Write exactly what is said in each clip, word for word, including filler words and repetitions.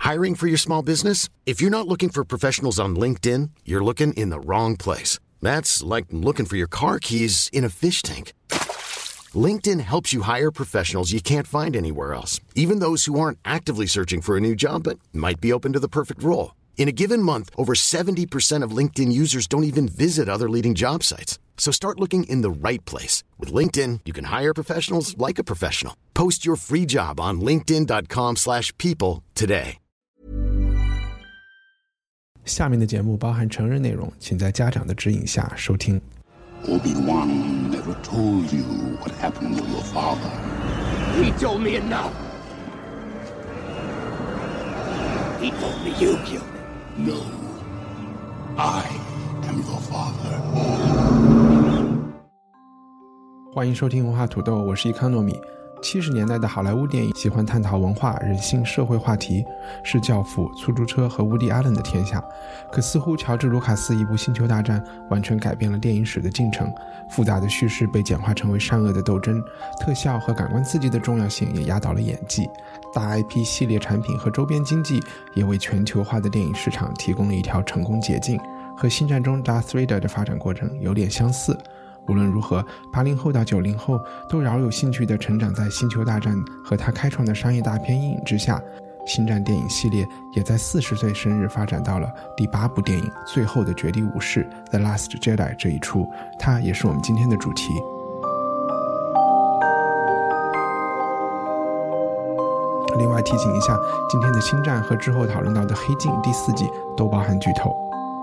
Hiring for your small business? If you're not looking for professionals on LinkedIn, you're looking in the wrong place. That's like looking for your car keys in a fish tank. LinkedIn helps you hire professionals you can't find anywhere else, even those who aren't actively searching for a new job but might be open to the perfect role. In a given month, over seventy percent of LinkedIn users don't even visit other leading job sites. So start looking in the right place. With LinkedIn, you can hire professionals like a professional. Post your free job on linkedin dot com slash people today. 下面的节目包含成人内容，请在家长的指引下收听。 Obi-Wan never told you what happened to your father. He told me enough. He told me you killed him. No. I am your father. 欢迎收听文化土豆，我是伊康糯米。七十年代的好莱坞电影喜欢探讨文化、人性、社会话题，是教父、出租车和伍迪·艾伦的天下。可似乎乔治·卢卡斯一部《星球大战》完全改变了电影史的进程，复杂的叙事被简化成为善恶的斗争，特效和感官刺激的重要性也压倒了演技。大 I P 系列产品和周边经济也为全球化的电影市场提供了一条成功捷径，和《星战》中 Darth Vader 的发展过程有点相似。无论如何，八零后到九零后都饶有兴趣地成长在星球大战和他开创的商业大片阴影之下。星战电影系列也在四十岁生日发展到了第八部电影《最后的绝地武士》 The Last Jedi 这一出，它也是我们今天的主题。另外提醒一下，今天的星战和之后讨论到的黑镜第四季都包含剧透。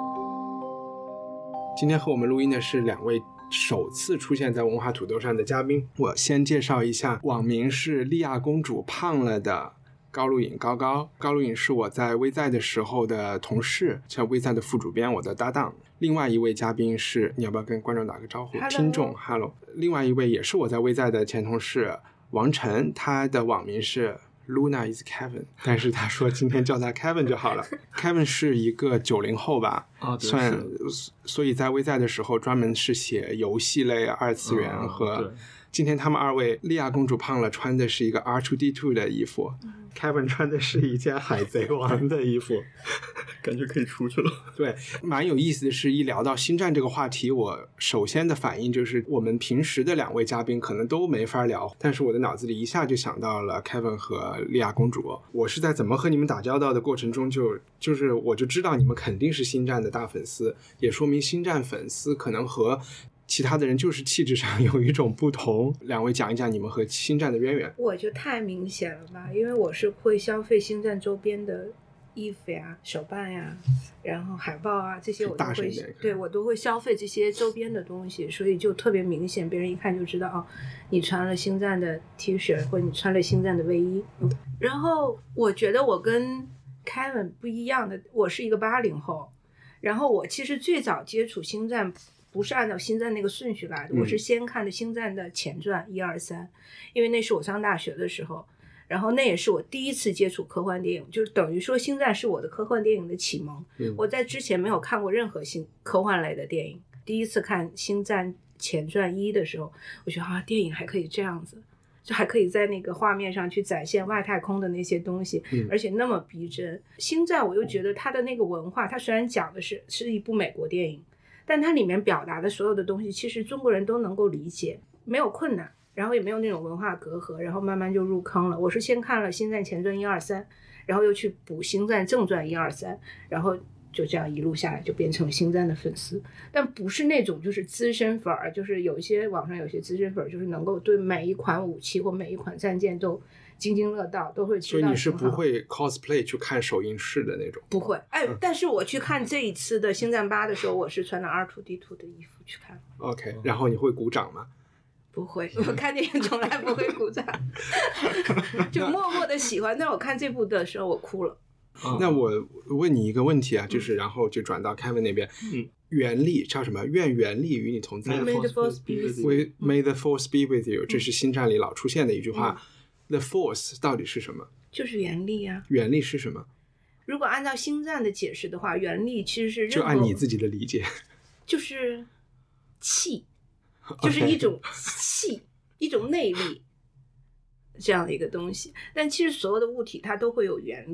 今天和我们录音的是两位首次出现在文化土豆上的嘉宾，我先介绍一下，网名是莉亚公主胖了的高露颖高高。高露颖是我在微在的时候的同事，像微在的副主编，我的搭档。另外一位嘉宾是，你要不要跟观众打个招呼？ Hello. 听众 Hello。 另外一位也是我在微在的前同事王晨，他的网名是Luna is Kevin， 但是他说今天叫他 Kevin 就好了。Kevin 是一个九零后吧， 啊， 算，所以在微在的时候专门是写游戏类、二次元和、 啊、 今天他们二位，莉亚公主胖了穿的是一个 R 二 D 二 的衣服、嗯、Kevin 穿的是一件海贼王的衣服感觉可以出去了。 对，蛮有意思的是，一聊到星战这个话题，我首先的反应就是我们平时的两位嘉宾可能都没法聊，但是我的脑子里一下就想到了 Kevin 和莉亚公主。我是在怎么和你们打交道的过程中就就是我就知道你们肯定是星战的大粉丝，也说明星战粉丝可能和其他的人就是气质上有一种不同。两位讲一讲你们和星战的渊源。 我就太明显了吧，因为我是会消费星战周边的衣服呀、手办呀，然后海报啊，这些我都会，对，我都会消费这些周边的东西，所以就特别明显，别人一看就知道哦，你穿了星战的 T 恤或者你穿了星战的卫衣。嗯、然后我觉得我跟 Kevin 不一样的，我是一个八零后，然后我其实最早接触星战不是按照星战那个顺序来的，我是先看的星战的前传一二三，因为那是我上大学的时候。然后那也是我第一次接触科幻电影，就是等于说星战是我的科幻电影的启蒙、嗯、我在之前没有看过任何新科幻类的电影，第一次看星战前传一的时候，我觉得啊，电影还可以这样子，就还可以在那个画面上去展现外太空的那些东西、嗯、而且那么逼真。星战我又觉得它的那个文化，它虽然讲的是是一部美国电影，但它里面表达的所有的东西其实中国人都能够理解，没有困难，然后也没有那种文化隔阂，然后慢慢就入坑了。我是先看了星战前传一二三，然后又去补星战正传一二三，然后就这样一路下来就变成了星战的粉丝。但不是那种就是资深粉儿，就是有一些网上有些资深粉儿就是能够对每一款武器或每一款战舰都津津乐道，都会知道。 所以你是不会 cosplay 去看首映式的那种？ 不会。哎、嗯，但是我去看这一次的星战八的时候，我是穿了 R 二 D 二 的衣服去看。 OK， 然后你会鼓掌吗？ 不会，我看电影从来不会鼓掌就默默的喜欢。但我看这部的时候我哭了。 嗯、那我问你一个问题啊，就是然后就转到 Kevin 那边。嗯，原力叫什么？愿原力与你同在。 May the force be with you. May the force be with you， 这是星战里老出现的一句话、嗯、The force 到底是什么？ 就是原力啊。 原力是什么？ 如果按照星战的解释的话，原力其实是任何， 就按你自己的理解， 就是气，就是一种气一种内力这样的一个东西。但其实所有的物体它都会有原力，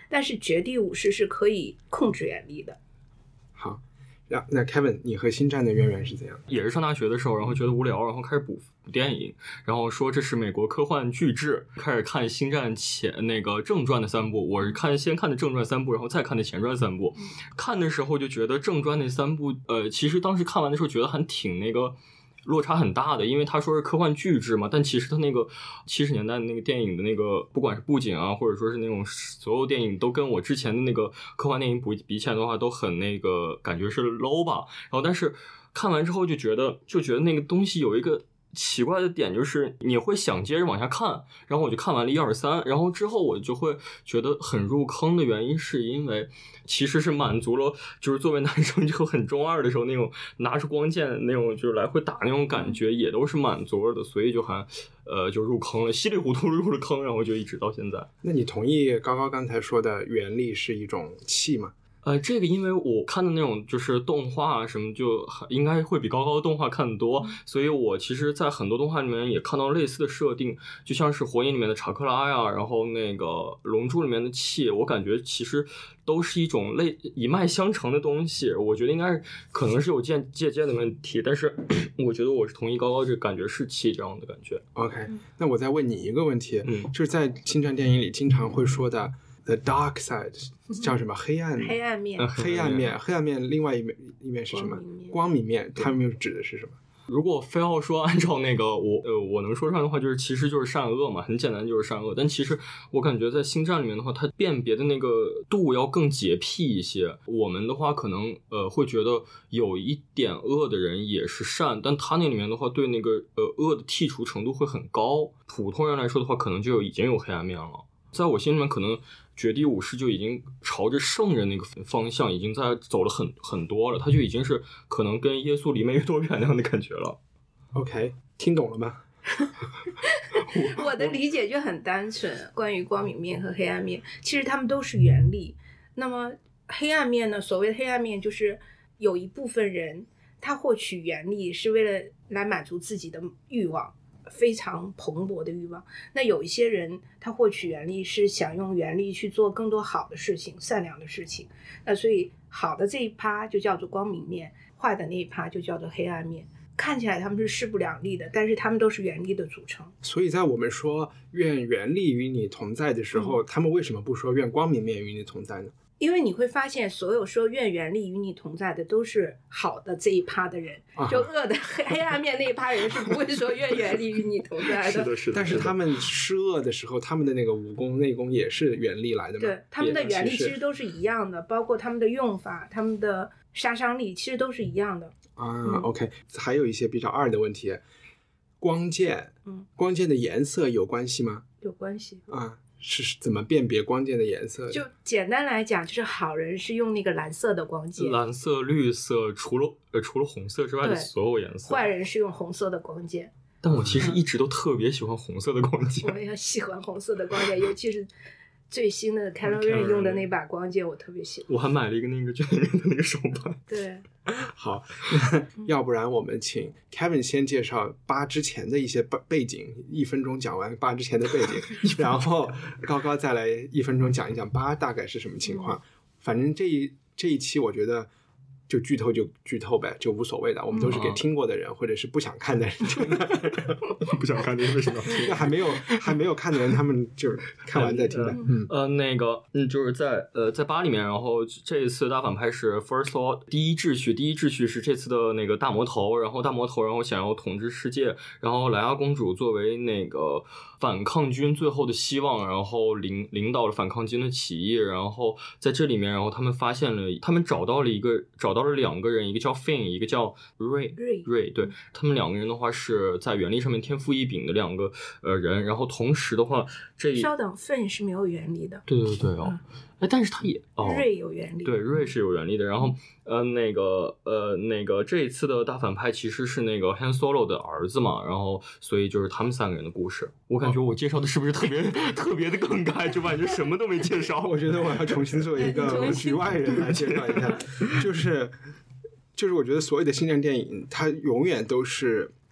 但是绝地武士是可以控制原力的。 好，那 Kevin 你和星战的渊源是怎样？ 也是上大学的时候，然后觉得无聊，然后开始补电影，然后说这是美国科幻巨制，开始看星战前那个正传的三部，我是看先看的正传三部，然后再看的前传三部。看的时候就觉得正传那三部呃其实当时看完的时候觉得还挺那个落差很大的，因为他说是科幻巨制嘛，但其实他那个七十年代的那个电影的那个不管是布景啊，或者说是那种所有电影都跟我之前的那个科幻电影比比起来的话都很那个感觉是 low 吧。然后但是看完之后就觉得就觉得那个东西有一个奇怪的点，就是你会想接着往下看，然后我就看完了一二三，然后之后我就会觉得很入坑的原因是因为其实是满足了就是作为男生就很中二的时候那种拿出光剑那种就是来回打那种感觉也都是满足了的，所以就还呃就入坑了，稀里糊涂入了坑，然后就一直到现在。 那你同意高高刚才说的原力是一种气吗？ 呃，这个因为我看的那种就是动画什么，就应该会比高高的动画看得多，嗯、所以我其实，在很多动画里面也看到类似的设定，就像是火影里面的查克拉呀，然后那个龙珠里面的气，我感觉其实都是一种类一脉相承的东西。我觉得应该是可能是有借借鉴的问题，但是我觉得我是同意高高这个感觉是气这样的感觉。 OK， 那我再问你一个问题， 嗯， 就是在星战电影里经常会说的。The dark side 叫什么？黑暗黑暗面， 黑暗面，黑暗面。另外一面一面是什么？光明面。它们指的是什么？ 如果非要说按照那个我呃我能说上的话，就是其实就是善恶嘛，很简单就是善恶。但其实我感觉在星战里面的话，它辨别的那个度要更洁癖一些。我们的话可能呃会觉得有一点恶的人也是善，但他那里面的话对那个呃恶的剔除程度会很高。普通人来说的话，可能就有已经有黑暗面了。在我心里面，可能绝地武士就已经朝着圣人那个方向已经在走了很很多了，他就已经是可能跟耶稣离没多远那样的感觉了。 OK， 听懂了吗？ 我的理解就很单纯，关于光明面和黑暗面其实他们都是原力。那么黑暗面呢，所谓的黑暗面就是有一部分人他获取原力是为了来满足自己的欲望，非常蓬勃的欲望。那有一些人他获取原力是想用原力去做更多好的事情，善良的事情。那所以好的这一趴就叫做光明面，坏的那一趴就叫做黑暗面。看起来他们是势不两立的，但是他们都是原力的组成。 所以在我们说愿原力与你同在的时候、嗯、他们为什么不说愿光明面与你同在呢？ 因为你会发现所有说愿原力与你同在的都是好的这一趴的人、啊、就恶的黑暗面那一趴人是不会说愿原力与你同在的。 是的是的。 但是他们施恶的时候，他们的那个武功内功也是原力来的嘛？ 对，他们的原力其实都是一样的，包括他们的用法，他们的杀伤力其实都是一样的啊、嗯、OK， 还有一些比较二的问题，光剑， 嗯， 光剑的颜色有关系吗？ 有关系啊，是怎么辨别光剑的颜色？ 就简单来讲，就是好人是用那个蓝色的光剑， 蓝色、绿色，除了呃除了红色之外的所有颜色。 坏人是用红色的光剑。 但我其实一直都特别喜欢红色的光剑。 我也喜欢红色的光剑，尤其是最新的 Kylo Ren 用的那把光剑，我特别喜欢。 我还买了一个那个卷面的那个手办。 对。 好，要不然我们请 Kevin 先介绍八之前的一些背景，一分钟讲完八之前的背景，然后高高再来一分钟讲一讲八大概是什么情况。反正这一这一期我觉得就剧透就剧透呗，就无所谓的，我们都是给听过的人、嗯、或者是不想看的人听的。 不想看的人为什么要听？ 还没有还没有看的人，他们就是看完再听的。 嗯呃那个嗯就是在呃在八里面，然后这一次大反派是 First Law 第一秩序，第一秩序是这次的那个大魔头，然后大魔头然后想要统治世界，然后莱娅公主作为那个反抗军最后的希望，然后领领导了反抗军的起义，然后在这里面，然后他们发现了，他们找到了一个找到了两个人，一个叫 Finn， 一个叫 Ray Ray， 对，他们两个人的话是在原力上面天赋异禀的两个呃人，然后同时的话，这稍等 Finn 是没有原力的， 对对对哦。嗯哎，但是他也哦， 瑞有原力， 对，瑞是有原力的。然后，呃，那个，呃，那个这一次的大反派其实是那个 Han Solo 的儿子嘛，然后所以就是他们三个人的故事。我感觉我介绍的是不是特别、哦、特别的更改，就感觉什么都没介绍。 我觉得我要重新做一个局外人来介绍一下，就是就是我觉得所有的星战电影，它永远都是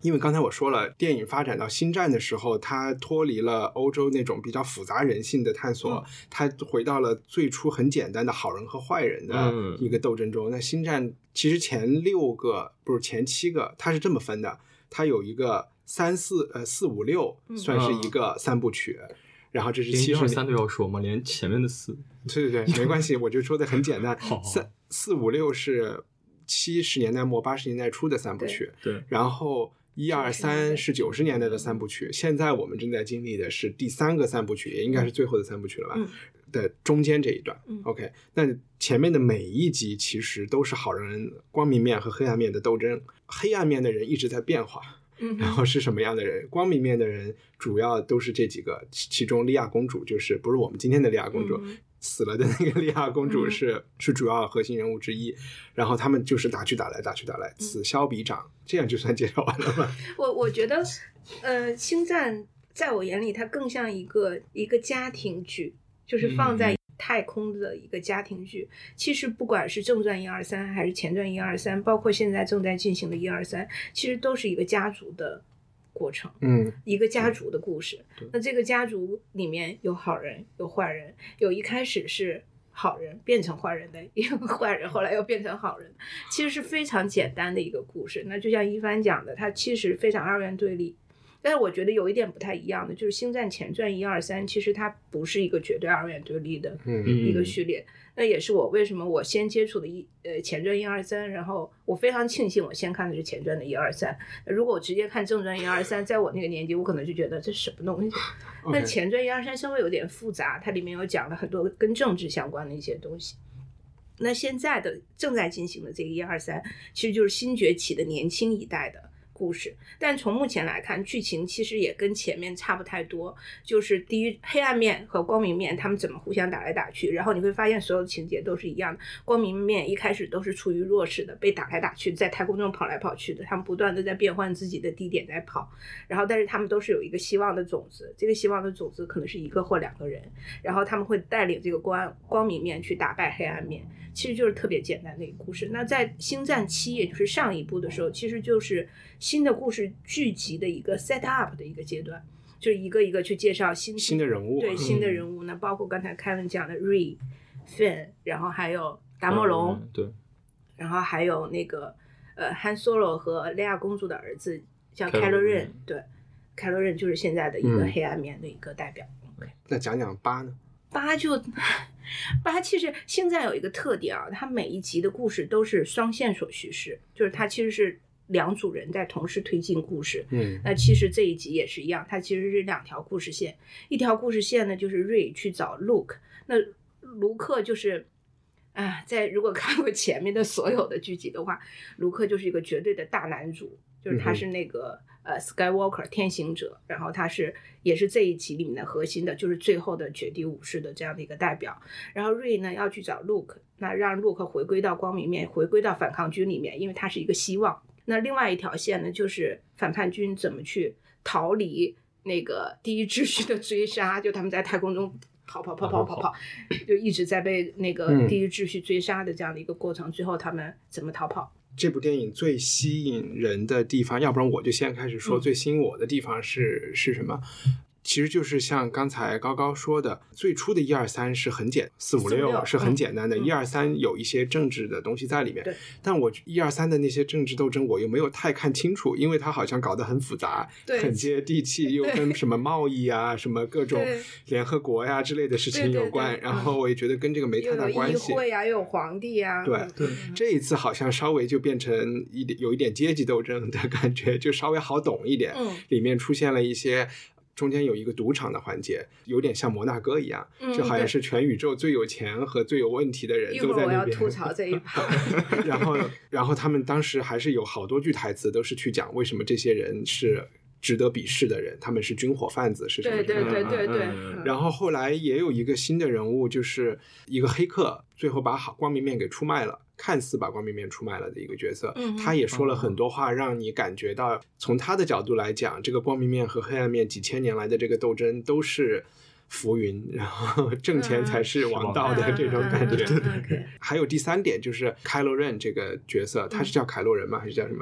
因为刚才我说了，电影发展到星战的时候，它脱离了欧洲那种比较复杂人性的探索，嗯、它回到了最初很简单的好人和坏人的一个斗争中。嗯、那星战其实前六个不是前七个，它是这么分的，它有一个三四呃四五六算是一个三部曲，嗯、然后这是七十三都要说吗？连前面的四， 对对对，没关系，我就说的很简单。三四五六是七十年代末八十年代初的三部曲， 对，对然后。一二三是九十年代的三部曲，现在我们正在经历的是第三个三部曲，也应该是最后的三部曲了吧？嗯、的中间这一段。嗯、OK， 那前面的每一集其实都是好人光明面和黑暗面的斗争，黑暗面的人一直在变化。嗯、然后是什么样的人？光明面的人主要都是这几个，其中莉亚公主就是不是我们今天的莉亚公主。嗯死了的那个莉亚公主是、嗯、是主要核心人物之一，然后他们就是打去打来打去打来，此消彼长，这样就算介绍完了吗？ 我我觉得呃星战在我眼里它更像一个一个家庭剧，就是放在太空的一个家庭剧。嗯、其实不管是正传一二三还是前传一二三，包括现在正在进行的一二三，其实都是一个家族的过程，嗯，一个家族的故事。那这个家族里面有好人有坏人，有一开始是好人变成坏人的，也有坏人后来又变成好人，其实是非常简单的一个故事。那就像一帆讲的，它其实非常二元对立，但是我觉得有一点不太一样的就是星战前传一二三其实它不是一个绝对二元对立的一个序列。嗯嗯，那也是我为什么我先接触的一呃前传一二三，然后我非常庆幸我先看的是前传的一二三。如果我直接看正传一二三，在我那个年纪，我可能就觉得这是什么东西。那前传一二三稍微有点复杂，它里面有讲了很多跟政治相关的一些东西。那现在的正在进行的这个一二三，其实就是新崛起的年轻一代的故事，但从目前来看，剧情其实也跟前面差不太多。就是第一，黑暗面和光明面他们怎么互相打来打去，然后你会发现所有的情节都是一样的。光明面一开始都是处于弱势的，被打来打去，在太空中跑来跑去的，他们不断的在变换自己的地点在跑，然后但是他们都是有一个希望的种子，这个希望的种子可能是一个或两个人，然后他们会带领这个光光明面去打败黑暗面，其实就是特别简单的一个故事。那在星战七，也就是上一部的时候，其实就是新的故事聚集的一个 set up 的一个阶段，就是一个一个去介绍新新的人物， 对新的人物呢，包括刚才凯文讲的 Rey、Finn， 然后还有达摩龙、 嗯，对， 然后还有那个呃 Han Solo 和莉亚公主的儿子叫 Kylo Ren， 对 Kylo Ren 就是现在的一个黑暗面的一个代表。 嗯、那讲讲八呢？ 八就八其实星战有一个特点啊，它每一集的故事都是双线索叙事，就是它其实是两组人在同时推进故事。嗯，那其实这一集也是一样，它其实是两条故事线。一条故事线呢，就是 Rey 去找 Luke， 那卢克就是啊，在如果看过前面的所有的剧集的话，卢克就是一个绝对的大男主，就是他是那个、嗯、呃 Skywalker 天行者，然后他是也是这一集里面的核心的，就是最后的绝地武士的这样的一个代表。然后 Rey 呢要去找 Luke， 那让 Luke 回归到光明面，回归到反抗军里面，因为他是一个希望。那另外一条线呢，就是反叛军怎么去逃离那个第一秩序的追杀，就他们在太空中跑跑跑跑跑跑，就一直在被那个第一秩序追杀的这样的一个过程，嗯、最后他们怎么逃跑。 这部电影最吸引人的地方，要不然我就先开始说最吸引我的地方是、嗯、是什么？其实就是像刚才高高说的，最初的一二三是很简，四五六是很简单的，一二三有一些政治的东西在里面。但我一二三的那些政治斗争，我又没有太看清楚，因为它好像搞得很复杂，很接地气，又跟什么贸易啊、什么各种联合国呀、啊、之类的事情有关。对对对，然后我也觉得跟这个没太大关系。 有议会啊，又有皇帝啊。 对对，这一次好像稍微就变成一点有一点阶级斗争的感觉，就稍微好懂一点。嗯，里面出现了一些。中间有一个赌场的环节，有点像摩纳哥一样，就好像是全宇宙最有钱和最有问题的人都在那边。一会儿我要吐槽这一趴。 然后，然后他们当时还是有好多句台词，都是去讲为什么这些人是值得鄙视的人，他们是军火贩子，是什么？ 对对对对对。 然后后来也有一个新的人物，就是一个黑客，最后把光明面给出卖了。看似把光明面出卖了的一个角色、嗯、他也说了很多话，让你感觉到从他的角度来讲，这个光明面和黑暗面几千年来的这个斗争都是浮云，然后挣钱才是王道的这种感觉、嗯嗯嗯、还有第三点就是凯洛人这个角色，他是叫凯洛人吗、嗯、还是叫什么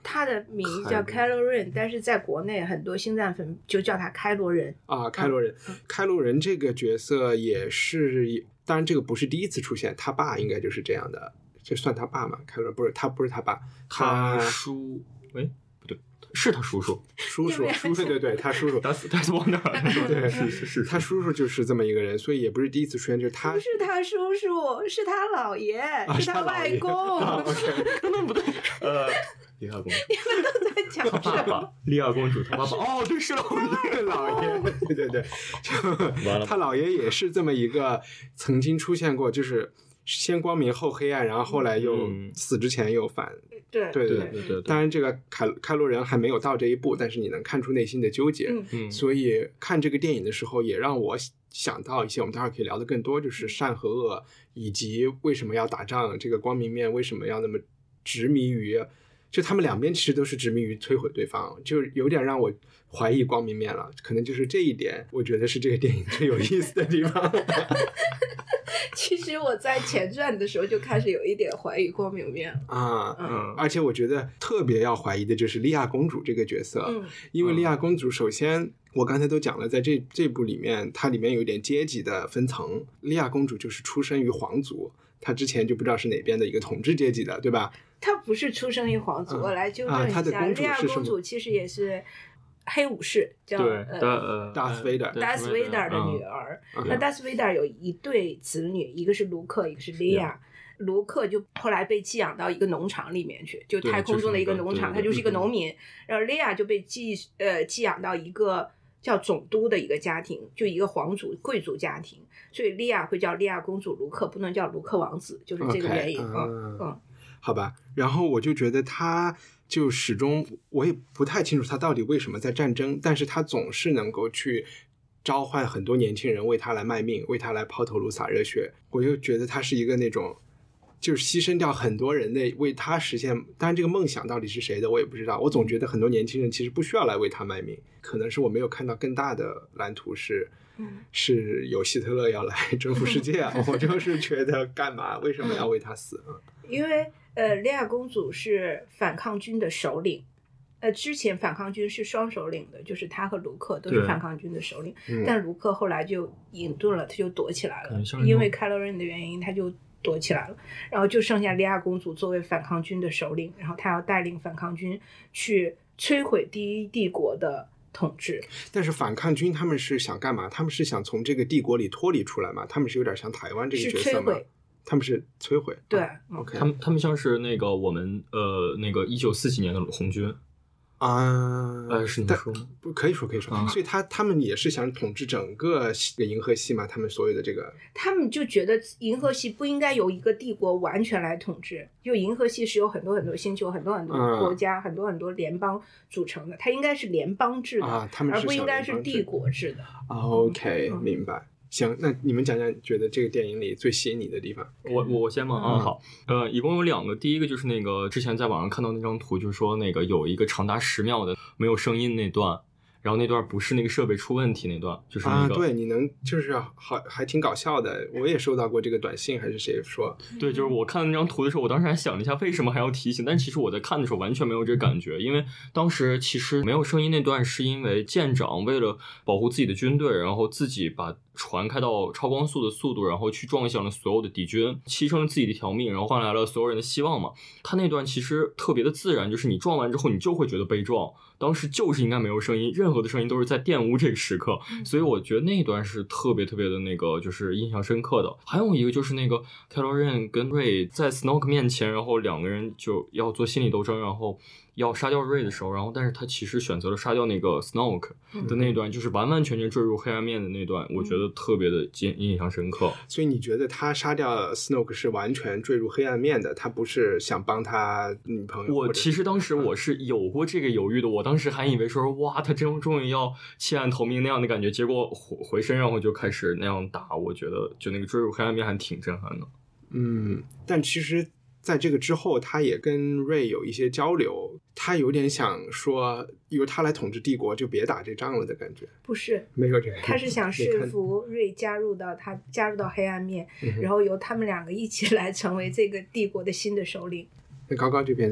他的名字叫开罗人，但是在国内很多星战粉就叫他开罗人啊。开罗人、嗯、开罗人这个角色也是，当然这个不是第一次出现，他爸应该就是这样的，这算他爸吗？开罗人不是，他不是他爸， 他叔，哎，不对，是他叔叔， 叔叔，叔叔，对对，他叔叔， 他他是往哪儿？对，是是是， 他叔叔就是这么一个人，所以也不是第一次出现，就是他不是他叔叔，是他姥爷，啊、是他外公。 啊、OK， 那不对，呃。莉亚公主， 你们都在讲他爸爸，莉亚公主，他爸爸，哦，对，是老爷， 老爷，对对对，就他姥爷也是这么一个曾经出现过，就是先光明后黑暗，然后后来又死之前又反， 嗯、对对对对对。 当然，这个凯开罗人还没有到这一步，但是你能看出内心的纠结， 嗯， 所以看这个电影的时候，也让我想到一些我们待会儿可以聊的更多，就是善和恶，以及为什么要打仗，这个光明面为什么要那么执迷于。就他们两边其实都是执迷于摧毁对方，就有点让我怀疑光明面了，可能就是这一点我觉得是这个电影最有意思的地方。 其实我在前传的时候就开始有一点怀疑光明面啊，嗯，而且我觉得特别要怀疑的就是莉亚公主这个角色， 嗯， 因为莉亚公主首先我刚才都讲了，在这这部里面它里面有一点阶级的分层，莉亚公主就是出生于皇族，她之前就不知道是哪边的一个统治阶级的，对吧？ 她不是出生于皇族，嗯、我来纠正一下， 莉亚公主其实也是黑武士，叫呃达斯维达， 达斯维达的女儿。 嗯、 那达斯维达有一对子女，一个是卢克，一个是莉亚。卢克就后来被寄养到一个农场里面去，就太空中的一个农场，他就是一个农民。然后莉亚就被寄呃寄养到一个叫总督的一个家庭，就一个皇族贵族家庭，所以莉亚会叫莉亚公主，卢克不能叫卢克王子，就是这个原因。 Okay, 嗯嗯， 好吧。然后我就觉得他就始终我也不太清楚他到底为什么在战争，但是他总是能够去召唤很多年轻人为他来卖命，为他来抛头颅洒热血。我又觉得他是一个那种就是牺牲掉很多人的为他实现，当然这个梦想到底是谁的我也不知道，我总觉得很多年轻人其实不需要来为他卖命，可能是我没有看到更大的蓝图是、嗯、是有希特勒要来征服世界啊我就是觉得干嘛为什么要为他死、嗯、 因为呃，莉亚公主是反抗军的首领，呃，之前反抗军是双首领的，就是他和卢克都是反抗军的首领，但卢克后来就隐遁了，他就躲起来了，嗯、因为凯罗人的原因他就躲起来了，然后就剩下莉亚公主作为反抗军的首领，然后她要带领反抗军去摧毁第一帝国的统治。 但是反抗军他们是想干嘛？他们是想从这个帝国里脱离出来吗？他们是有点像台湾这个角色吗？他们是摧毁， 对、 啊、，OK， 他们他们像是那个我们呃那个一九四几年的红军啊， 呃是你说吗？ 不可以说可以说，啊、所以他他们也是想统治整个银河系嘛？他们所有的这个， 他们就觉得银河系不应该由一个帝国完全来统治，就银河系是有很多很多星球、很多很多国家、嗯、很多很多联邦组成的，它应该是联邦制的， 啊、他们是而不应该是帝国制的。 啊、OK，、嗯、明白。行，那你们讲讲觉得这个电影里最吸引你的地方。 我我先嘛，啊、嗯、好，呃，一共有两个，第一个就是那个之前在网上看到那张图，就是说那个有一个长达十秒的没有声音那段，然后那段不是那个设备出问题那段，就是那个、 啊，对，你能就是好还挺搞笑的，我也收到过这个短信，还是谁说？ 对，就是我看到那张图的时候，我当时还想了一下为什么还要提醒，但其实我在看的时候完全没有这个感觉，因为当时其实没有声音那段是因为舰长为了保护自己的军队，然后自己把船开到超光速的速度，然后去撞向了所有的敌军，牺牲了自己的一条命，然后换来了所有人的希望嘛。他那段其实特别的自然，就是你撞完之后你就会觉得被撞，当时就是应该没有声音，任何的声音都是在玷污这个时刻，所以我觉得那一段是特别特别的那个就是印象深刻的。还有一个就是那个凯罗任跟瑞在 Snoke 面前，然后两个人就要做心理斗争，然后要杀掉瑞的时候，然后但是他其实选择了杀掉那个 Snoke 的那段，嗯、就是完完全全坠入黑暗面的那段，我觉得特别的印象深刻。 所以你觉得他杀掉 Snoke 是完全坠入黑暗面的，他不是想帮他女朋友？ 我其实当时我是有过这个犹豫的，我当时还以为说哇，他真终于要弃暗投明那样的感觉，结果回身然后就开始那样打，我觉得就那个坠入黑暗面还挺震撼的。 嗯，但其实在这个之后他也跟瑞有一些交流，他有点想说由他来统治帝国就别打这仗了的感觉。 不是， 没有这个， 他是想说服瑞加入到他加入到黑暗面、嗯、然后由他们两个一起来成为这个帝国的新的首领。 那高高这边呢？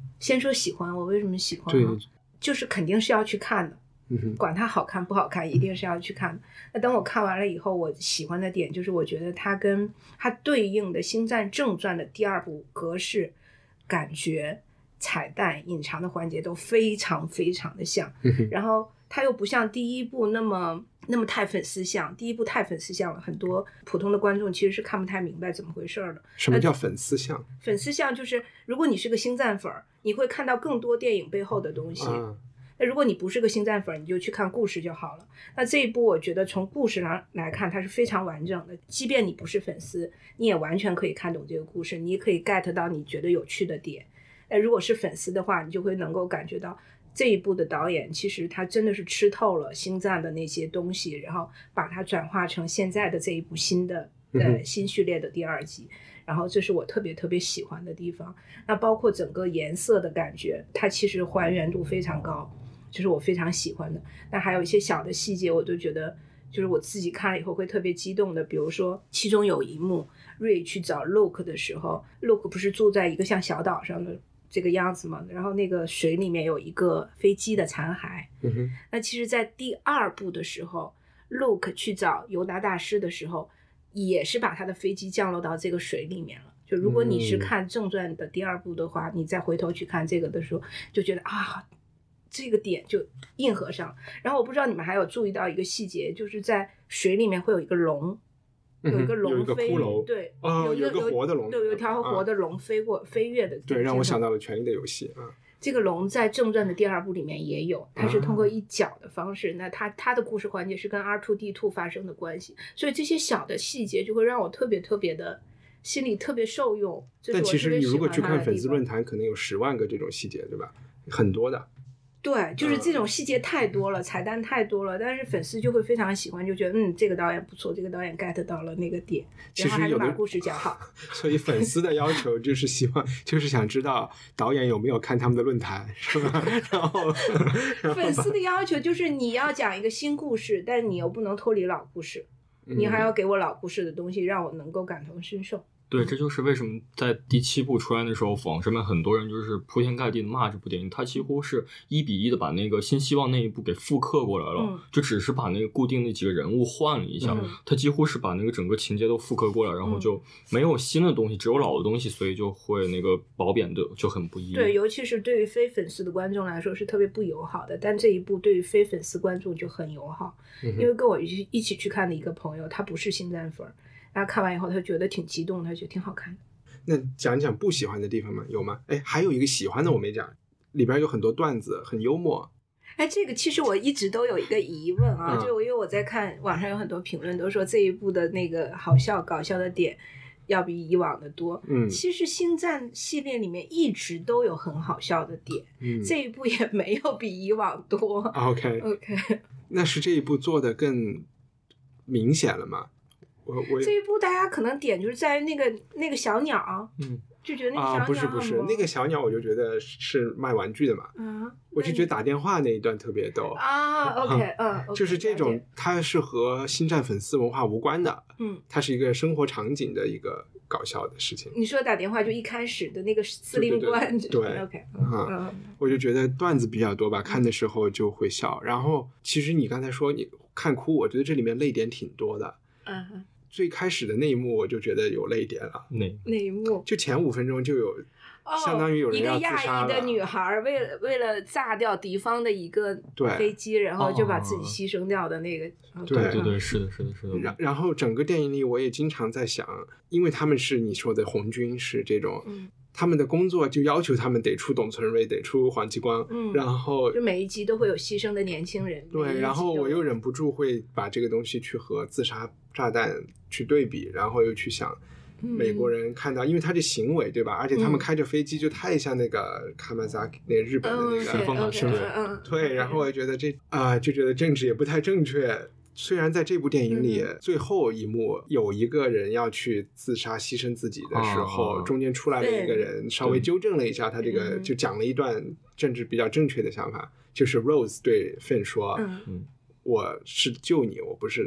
先说喜欢，我为什么喜欢、啊？ 对， 就是肯定是要去看的。 嗯、 管它好看不好看，一定是要去看的。那等我看完了以后，我喜欢的点就是我觉得它跟它对应的《星战正传》的第二部格式、感觉、彩蛋、隐藏的环节都非常非常的像。 嗯、 然后它又不像第一部那么那么太粉丝向，第一部太粉丝向了，很多普通的观众其实是看不太明白怎么回事的。 什么叫粉丝向？ 粉丝向就是如果你是个星战粉，你会看到更多电影背后的东西。啊，那如果你不是个星战粉，你就去看故事就好了。那这一部我觉得从故事来来看，它是非常完整的。即便你不是粉丝，你也完全可以看懂这个故事，你也可以 get 到你觉得有趣的点。那如果是粉丝的话，你就会能够感觉到这一部的导演其实他真的是吃透了星战的那些东西，然后把它转化成现在的这一部新的呃新序列的第二集。然后这是我特别特别喜欢的地方。那包括整个颜色的感觉，它其实还原度非常高。就是我非常喜欢的。那还有一些小的细节我都觉得就是我自己看了以后会特别激动的，比如说其中有一幕瑞去找 Luke 的时候， Luke 不是住在一个像小岛上的这个样子吗？然后那个水里面有一个飞机的残骸、 嗯、 那其实在第二部的时候 Luke 去找尤达大师的时候也是把他的飞机降落到这个水里面了。就如果你是看正传的第二部的话、嗯、你再回头去看这个的时候就觉得啊这个点就印合上。然后我不知道你们还有注意到一个细节，就是在水里面会有一个龙，有一个龙飞、 嗯、有一个骷髅， 对、 哦、有一个活的龙， 对，有一条活的龙飞过、啊、飞跃的， 对，让我想到了《权力的游戏》啊。 这个龙在正传的第二部里面也有，它是通过一脚的方式、啊、那它它的故事环节是跟 R 二 D 二 发生的关系，所以这些小的细节就会让我特别特别的心里特别受用。 但其实你如果去看粉丝论坛可能有十万个这种细节，对吧？很多的。 对，就是这种细节太多了、嗯、彩蛋太多了，但是粉丝就会非常喜欢，就觉得嗯这个导演不错，这个导演 get 到了那个点，然后还能把故事讲好。 所以粉丝的要求就是希望就是想知道导演有没有看他们的论坛，是吧？然后粉丝的要求就是你要讲一个新故事，但你又不能脱离老故事、嗯、你还要给我老故事的东西让我能够感同身受。 对，这就是为什么在第七部出来的时候，网上面很多人就是铺天盖地的骂这部电影，它几乎是一比一的把那个新希望那一部给复刻过来了、嗯、就只是把那个固定的几个人物换了一下、嗯、它几乎是把那个整个情节都复刻过来，然后就没有新的东西、嗯、只有老的东西，所以就会那个褒贬的就很不一样。 对，尤其是对于非粉丝的观众来说是特别不友好的，但这一部对于非粉丝观众就很友好、嗯、因为跟我一起去看的一个朋友他不是星战粉，他看完以后他觉得挺激动，他觉得挺好看的。 那讲一讲不喜欢的地方吗？有吗？哎，还有一个喜欢的我没讲，里边有很多段子，很幽默。 哎，这个其实我一直都有一个疑问啊， 嗯、 就因为我在看网上有很多评论都说这一部的那个好笑搞笑的点要比以往的多。 嗯， 其实星战系列里面一直都有很好笑的点， 嗯， 这一部也没有比以往多。 OK OK， 那是这一部做的更明显了吗？我我这一部大家可能点就是在于那个那个小鸟， 嗯， 就觉得那个小鸟、 啊、不是不是那个小鸟，我就觉得是卖玩具的嘛， 嗯， 我就觉得打电话那一段特别逗啊。OK， 嗯， 就是这种，它是和星战粉丝文化无关的， 嗯， 它是一个生活场景的一个搞笑的事情。 你说打电话就一开始的那个司令官， 对, 对, 对, 对 ，OK， 嗯, 嗯，我就觉得段子比较多吧，看的时候就会笑。然后其实你刚才说你看哭，我觉得这里面泪点挺多的， 嗯。 最开始的那一幕我就觉得有泪点了， 那那一幕就前五分钟就有，相当于有人要自杀了。一个亚裔的女孩为了为了炸掉敌方的一个飞机，然后就把自己牺牲掉的那个。 哦、对对对，是的，是的，是的。 然然后整个电影里，我也经常在想，因为他们是你说的红军，是这种。 嗯， 他们的工作就要求他们得出董存瑞，得出黄继光， 嗯， 然后就每一集都会有牺牲的年轻人。 对，然后我又忍不住会把这个东西去和自杀炸弹去对比，然后又去想美国人看到，嗯、因为他这行为对吧？而且他们开着飞机就太像那个卡马萨那个日本的那个旋风马车， 嗯， 对，然后我觉得这啊、呃、就觉得政治也不太正确。虽然在这部电影里、嗯、最后一幕有一个人要去自杀牺牲自己的时候、哦、中间出来了一个人稍微纠正了一下他这个，就讲了一段政治比较正确的想法，就是 Rose 对 Finn 说、 嗯、 我是救你，我不是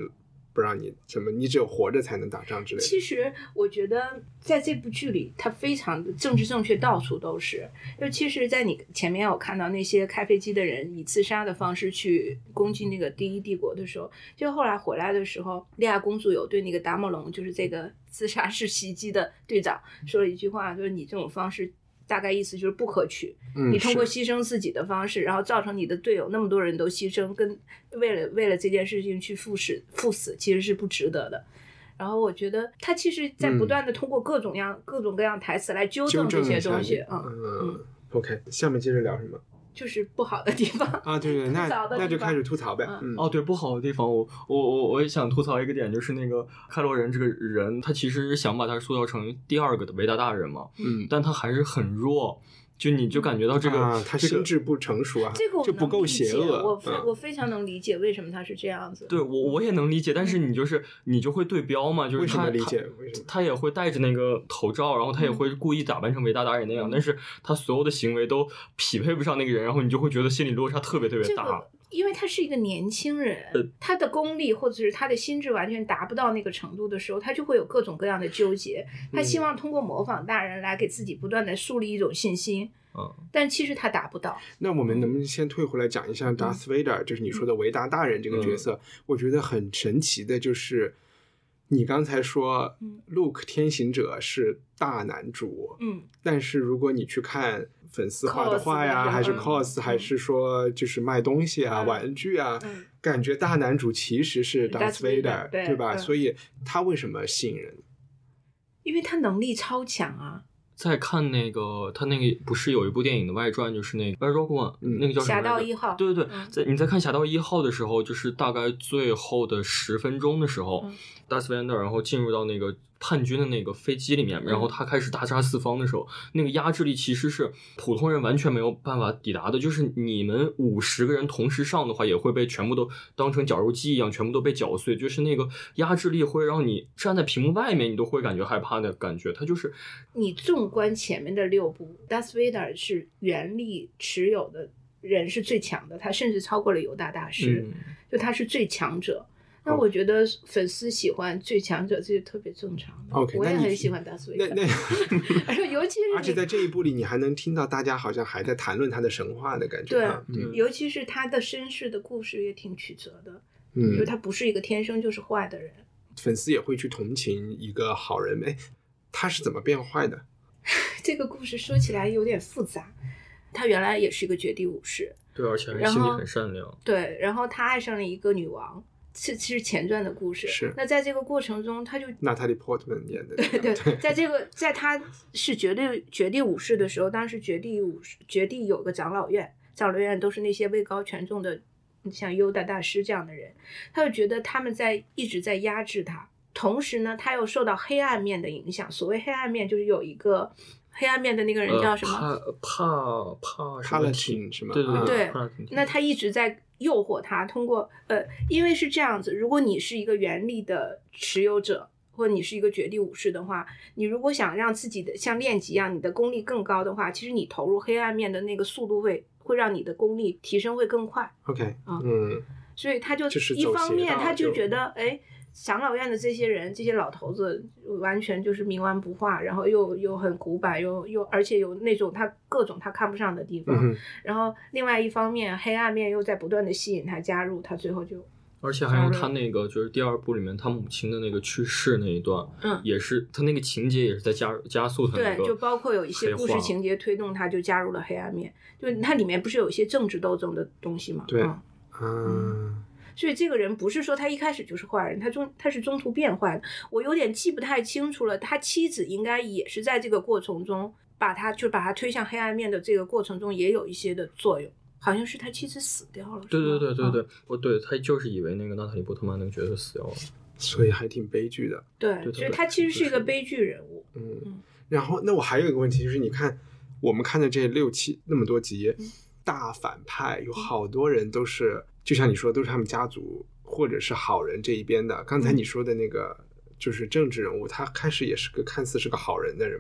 不让你什么，你只有活着才能打仗之类的。 其实我觉得在这部剧里，它非常的政治正确，到处都是。就其实，在你前面我看到那些开飞机的人以自杀的方式去攻击那个第一帝国的时候，就后来回来的时候，莉亚公主有对那个达摩龙，就是这个自杀式袭击的队长说了一句话，就是你这种方式。大概意思就是不可取， 嗯、 你通过牺牲自己的方式，然后造成你的队友那么多人都牺牲，跟为了为了这件事情去赴死赴死，其实是不值得的。然后我觉得他其实在不断的通过各种样、嗯、各种各样台词来纠正这些东西。嗯嗯 ，OK， 下面接着聊什么？ 就是不好的地方啊，对对，那那就开始吐槽呗。嗯， 哦，对，不好的地方，我我我我也想吐槽一个点，就是那个开罗人这个人，他其实想把他塑造成第二个的维达大人嘛， 嗯， 但他还是很弱。就你就感觉到这个、 啊、他心智不成熟啊， 这个就不够邪恶。 我、嗯、我非常能理解为什么他是这样子。 对，我我也能理解，但是你就是你就会对标嘛，就是他为什么理解？为什么他也会戴着那个头罩，然后他也会故意打扮成维达达人那样、嗯，但是他所有的行为都匹配不上那个人，然后你就会觉得心理落差特别特别大。 这个因为他是一个年轻人、呃，他的功力或者是他的心智完全达不到那个程度的时候，他就会有各种各样的纠结。他希望通过模仿大人来给自己不断的树立一种信心。 嗯， 但其实他达不到。 那我们能不能先退回来讲一下 Darth Vader、嗯、就是你说的维达大人这个角色、嗯、我觉得很神奇的就是你刚才说 Luke 天行者是大男主， 嗯， 但是如果你去看粉丝画的画呀，还是 cos、嗯、还是说就是卖东西啊、嗯、玩具啊、嗯、感觉大男主其实是 Darth Vader， 对, 对吧、 嗯、 所以他为什么吸引人？ 因为他能力超强啊。 再看那个，他那个不是有一部电影的外传，就是那个 Rogue One、嗯、那个叫什么？ 侠盗一号。 对对对，嗯、在你在看侠盗一号的时候，就是大概最后的十分钟的时候、嗯、Darth Vader 然后进入到那个叛军的那个飞机里面，然后他开始大杀四方的时候，那个压制力其实是普通人完全没有办法抵达的。就是你们五十个人同时上的话，也会被全部都当成绞肉机一样，全部都被绞碎。就是那个压制力会让你站在屏幕外面，你都会感觉害怕的感觉。他就是你纵观前面的六部 ，Darth Vader 是原力持有的人是最强的，他甚至超过了犹大大师， 嗯、 就他是最强者。那我觉得粉丝喜欢最强者，这是特别正常的。 OK， 我也很喜欢达斯维达。 那那， 而且尤其是而且在这一部里，你还能听到大家好像还在谈论他的神话的感觉。 对， 嗯、 尤其是他的身世的故事也挺曲折的。 嗯， 就他不是一个天生就是坏的人。 粉丝也会去同情一个好人，哎，他是怎么变坏的？ 这个故事说起来有点复杂。他原来也是一个绝地武士， 对，而且心里很善良。 对，然后他爱上了一个女王。是其实前传的故事， 是那在这个过程中，他就 Natalie Portman 演的， 对对，在这个在他是绝地绝地武士的时候，当时绝地武士绝地有个长老院，长老院都是那些位高权重的，像优大大师这样的人，他就觉得他们在一直在压制他，同时呢，他又受到黑暗面的影响。所谓黑暗面，就是有一个黑暗面的那个人叫什么？ 呃、怕怕怕 Palpatine 是吗？ 对对对， 对， 那他一直在诱惑他，通过呃，因为是这样子，如果你是一个原力的持有者，或者你是一个绝地武士的话，你如果想让自己的像练级一样，你的功力更高的话，其实你投入黑暗面的那个速度会会让你的功力提升会更快。 OK， 啊， 嗯， 所以他就一方面他就觉得，哎。长老院的这些人，这些老头子完全就是冥顽不化，然后又又很古板，又又而且有那种他各种他看不上的地方、 嗯、 然后另外一方面黑暗面又在不断的吸引他加入，他最后就而且还有他那个就是第二部里面他母亲的那个去世那一段， 嗯， 也是他那个情节也是在加加速他那个， 对，就包括有一些故事情节推动他就加入了黑暗面，就它里面不是有一些政治斗争的东西吗？ 对， 嗯。 嗯， 所以这个人不是说他一开始就是坏人，他中他是中途变坏的。我有点记不太清楚了，他妻子应该也是在这个过程中把他就把他推向黑暗面的这个过程中也有一些的作用，好像是他妻子死掉了。 对对对对对，我、嗯、对他就是以为那个娜塔莉波特曼那个角色死掉了， 所以还挺悲剧的。 对，所以他其实是一个悲剧人物。 嗯，嗯然后那我还有一个问题，就是你看我们看的这六七那么多集、嗯、大反派有好多人都是就像你说都是他们家族或者是好人这一边的。刚才你说的那个就是政治人物，他开始也是个看似是个好人的人嘛，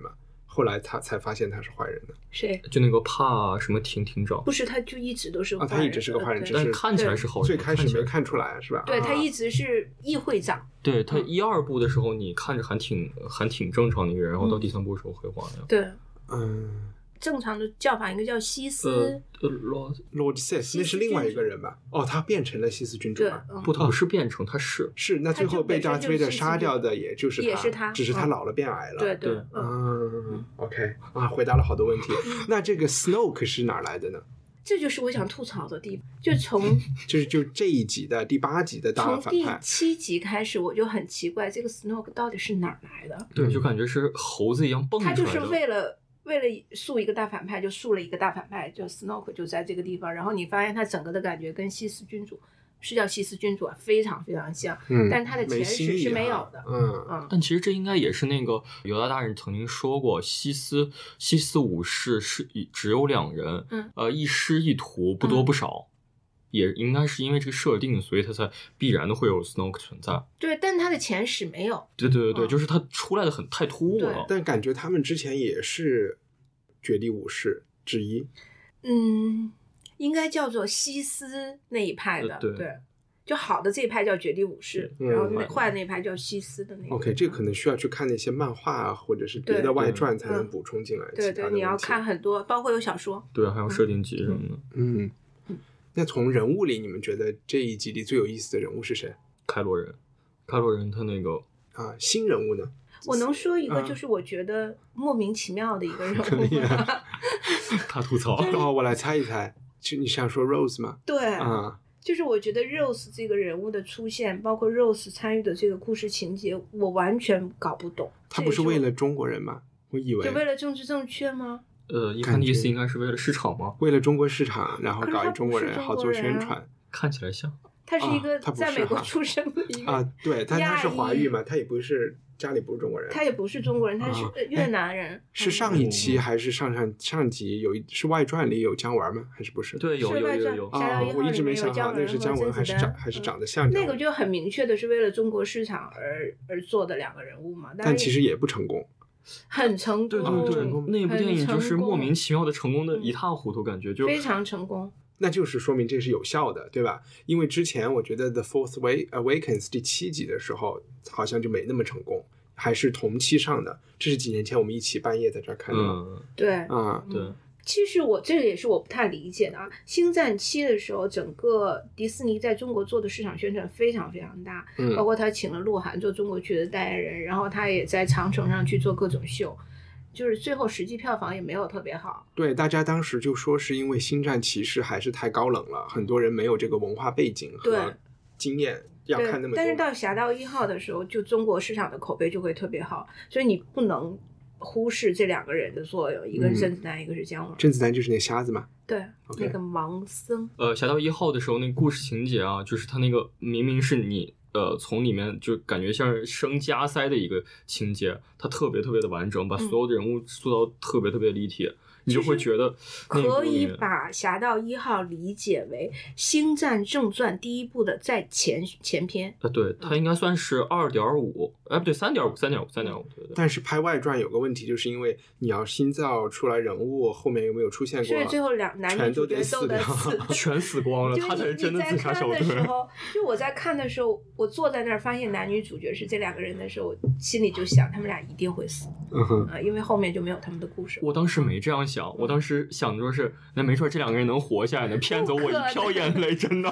后来他才发现他是坏人的？ 谁？ 就那个帕什么庭庭长？ 不是，他就一直都是坏人。 啊，他一直是个坏人，只是看起来是好人， 最开始没看出来是吧？ 对， 啊、 他一直是议会长。 对，他一二部的时候，你看着还挺还挺正常的一个人，然后到第三部的时候黑化了。 对， 嗯。 正常的叫法应该叫西斯， 呃，Lord Lord Sith 那是另外一个人吧？哦，他变成了西斯君主了。 嗯、 不，他不是变成，他是是那最后被达斯维德杀掉的，也就是他， 也是他， 只是他老了变矮了。 对对， 嗯 ，OK 啊，回答了好多问题。那这个 Snoke 是哪来的呢？ 这就是我想吐槽的地方，就从就是就这一集的第八集的大反派， 从第七集开始，我就很奇怪，这个 Snoke 到底是哪来的？ 对，就感觉是猴子一样蹦出来的。 他就是为了。为了塑一个大反派，就塑了一个大反派，就 Snoke 就在这个地方。然后你发现他整个的感觉跟西斯君主是叫西斯君主啊，非常非常像。嗯，但他的前史是没有的。 嗯嗯。 但其实这应该也是那个犹大大人曾经说过，西斯西斯武士是只有两人， 嗯， 呃，一师一徒，不多不少。嗯，也应该是因为这个设定，所以他才必然的会有 Snoke 存在。 对，但他的前史没有。 对对对对， 嗯、 就是他出来的很太突兀了。 但感觉他们之前也是绝地武士之一。 嗯，应该叫做西斯那一派的。 对。 对，就好的这一派叫绝地武士， 嗯、 然后那坏的那一派叫西斯的那个。 OK， 这可能需要去看那些漫画啊，或者是别的外传才能补充进来。 对 对, 对，你要看很多，包括有小说。 对，还有设定集什么的。 嗯。嗯那从人物里，你们觉得这一集里最有意思的人物是谁？ 开罗人，开罗人他那个啊，新人物呢？ 我能说一个，就是我觉得莫名其妙的一个人物吗？ 啊、 他吐槽。 哦，我来猜一猜，就你想说 Rose 吗？ 对， 啊， 就是我觉得 Rose 这个人物的出现，包括 Rose 参与的这个故事情节，我完全搞不懂。 他不是为了中国人吗？我以为就为了政治正确吗？ 呃，一看的意思应该是为了市场吗？ 为了中国市场，然后搞一中国人好做宣传， 看起来像。 他是一个啊、 在美国出生的一个啊，对，但他是华裔嘛，他也不是家里不是中国人， 他也不是中国人，他是越南人。 啊、是上一期还是上上上集有一是外传里有姜文吗？还是不是？ 对，有有有有啊、哦，我一直没想好那是姜文还是长还是长得像姜文。 那个就很明确的是为了中国市场而而做的两个人物嘛， 但其实也不成功。 很成功， 对对对，那部电影就是莫名其妙的成功的一塌糊涂，感觉就非常成功。 那就是说明这是有效的，对吧？因为之前我觉得《The Force Awakens》第七集的时候，好像就没那么成功，还是同期上的。这是几年前我们一起半夜在这儿看的。 嗯， 对， 啊、 嗯，对。 其实我这个也是我不太理解的啊。星战七的时候，整个迪士尼在中国做的市场宣传非常非常大， 嗯， 包括他请了鹿晗做中国区的代言人，然后他也在长城上去做各种秀。就是最后实际票房也没有特别好。 对，大家当时就说是因为星战骑士还是太高冷了，很多人没有这个文化背景和经验要看那么多。 但是到侠盗一号的时候，就中国市场的口碑就会特别好，所以你不能忽视这两个人的作用，一个是甄子丹、嗯、一个是姜文。 甄子丹就是那瞎子嘛？ 对， okay. 那个盲僧。 呃，侠盗一号的时候，那个故事情节啊，就是他那个明明是你。呃，从里面就感觉像是生加塞的一个情节，它特别特别的完整，把所有的人物塑造特别特别立体，嗯、你就会觉得可以把侠盗一号理解为星战正传第一部的在前前篇。 呃，对，它应该算是二点五，哎，不对，三点五，三点五，三点五，对对。 但是拍外传有个问题，就是因为你要新造出来人物，后面有没有出现过？ 所以最后两男女主角都得死， 全死光了，他才是真的自杀小队。 就我在看的时候，我坐在那儿发现男女主角是这两个人的时候，我心里就想他们俩一定会死， 嗯哼， 呃，因为后面就没有他们的故事。 我当时没这样想，我当时想着是，那没准这两个人能活下来，能骗走我一票眼泪，真的。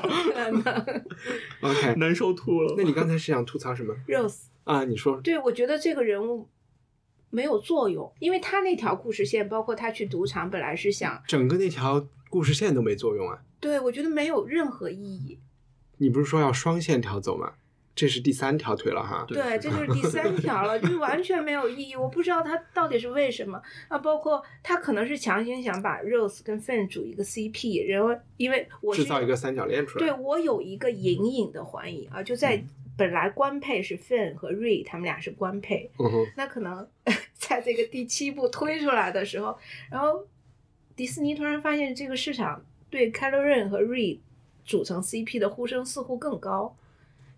OK， 难受吐了。 那你刚才是想吐槽什么 ？Rose 啊，你说。 对，我觉得这个人物没有作用，因为他那条故事线，包括他去赌场，本来是想整个那条故事线都没作用啊。 对，我觉得没有任何意义。 你不是说要双线条走吗？这是第三条腿了哈。 对，这就是第三条了，就是完全没有意义。我不知道他到底是为什么啊。包括他可能是强行想把 Rose 跟 Finn 组一个 C P， 然后因为我是制造一个三角恋出来。 对，我有一个隐隐的怀疑啊，就在、嗯、本来官配是 Finn 和 Rey， 他们俩是官配， 嗯哼， 那可能在这个第七部推出来的时候，然后迪士尼突然发现这个市场对 Kylo Ren 和 Rey 组成 C P 的呼声似乎更高。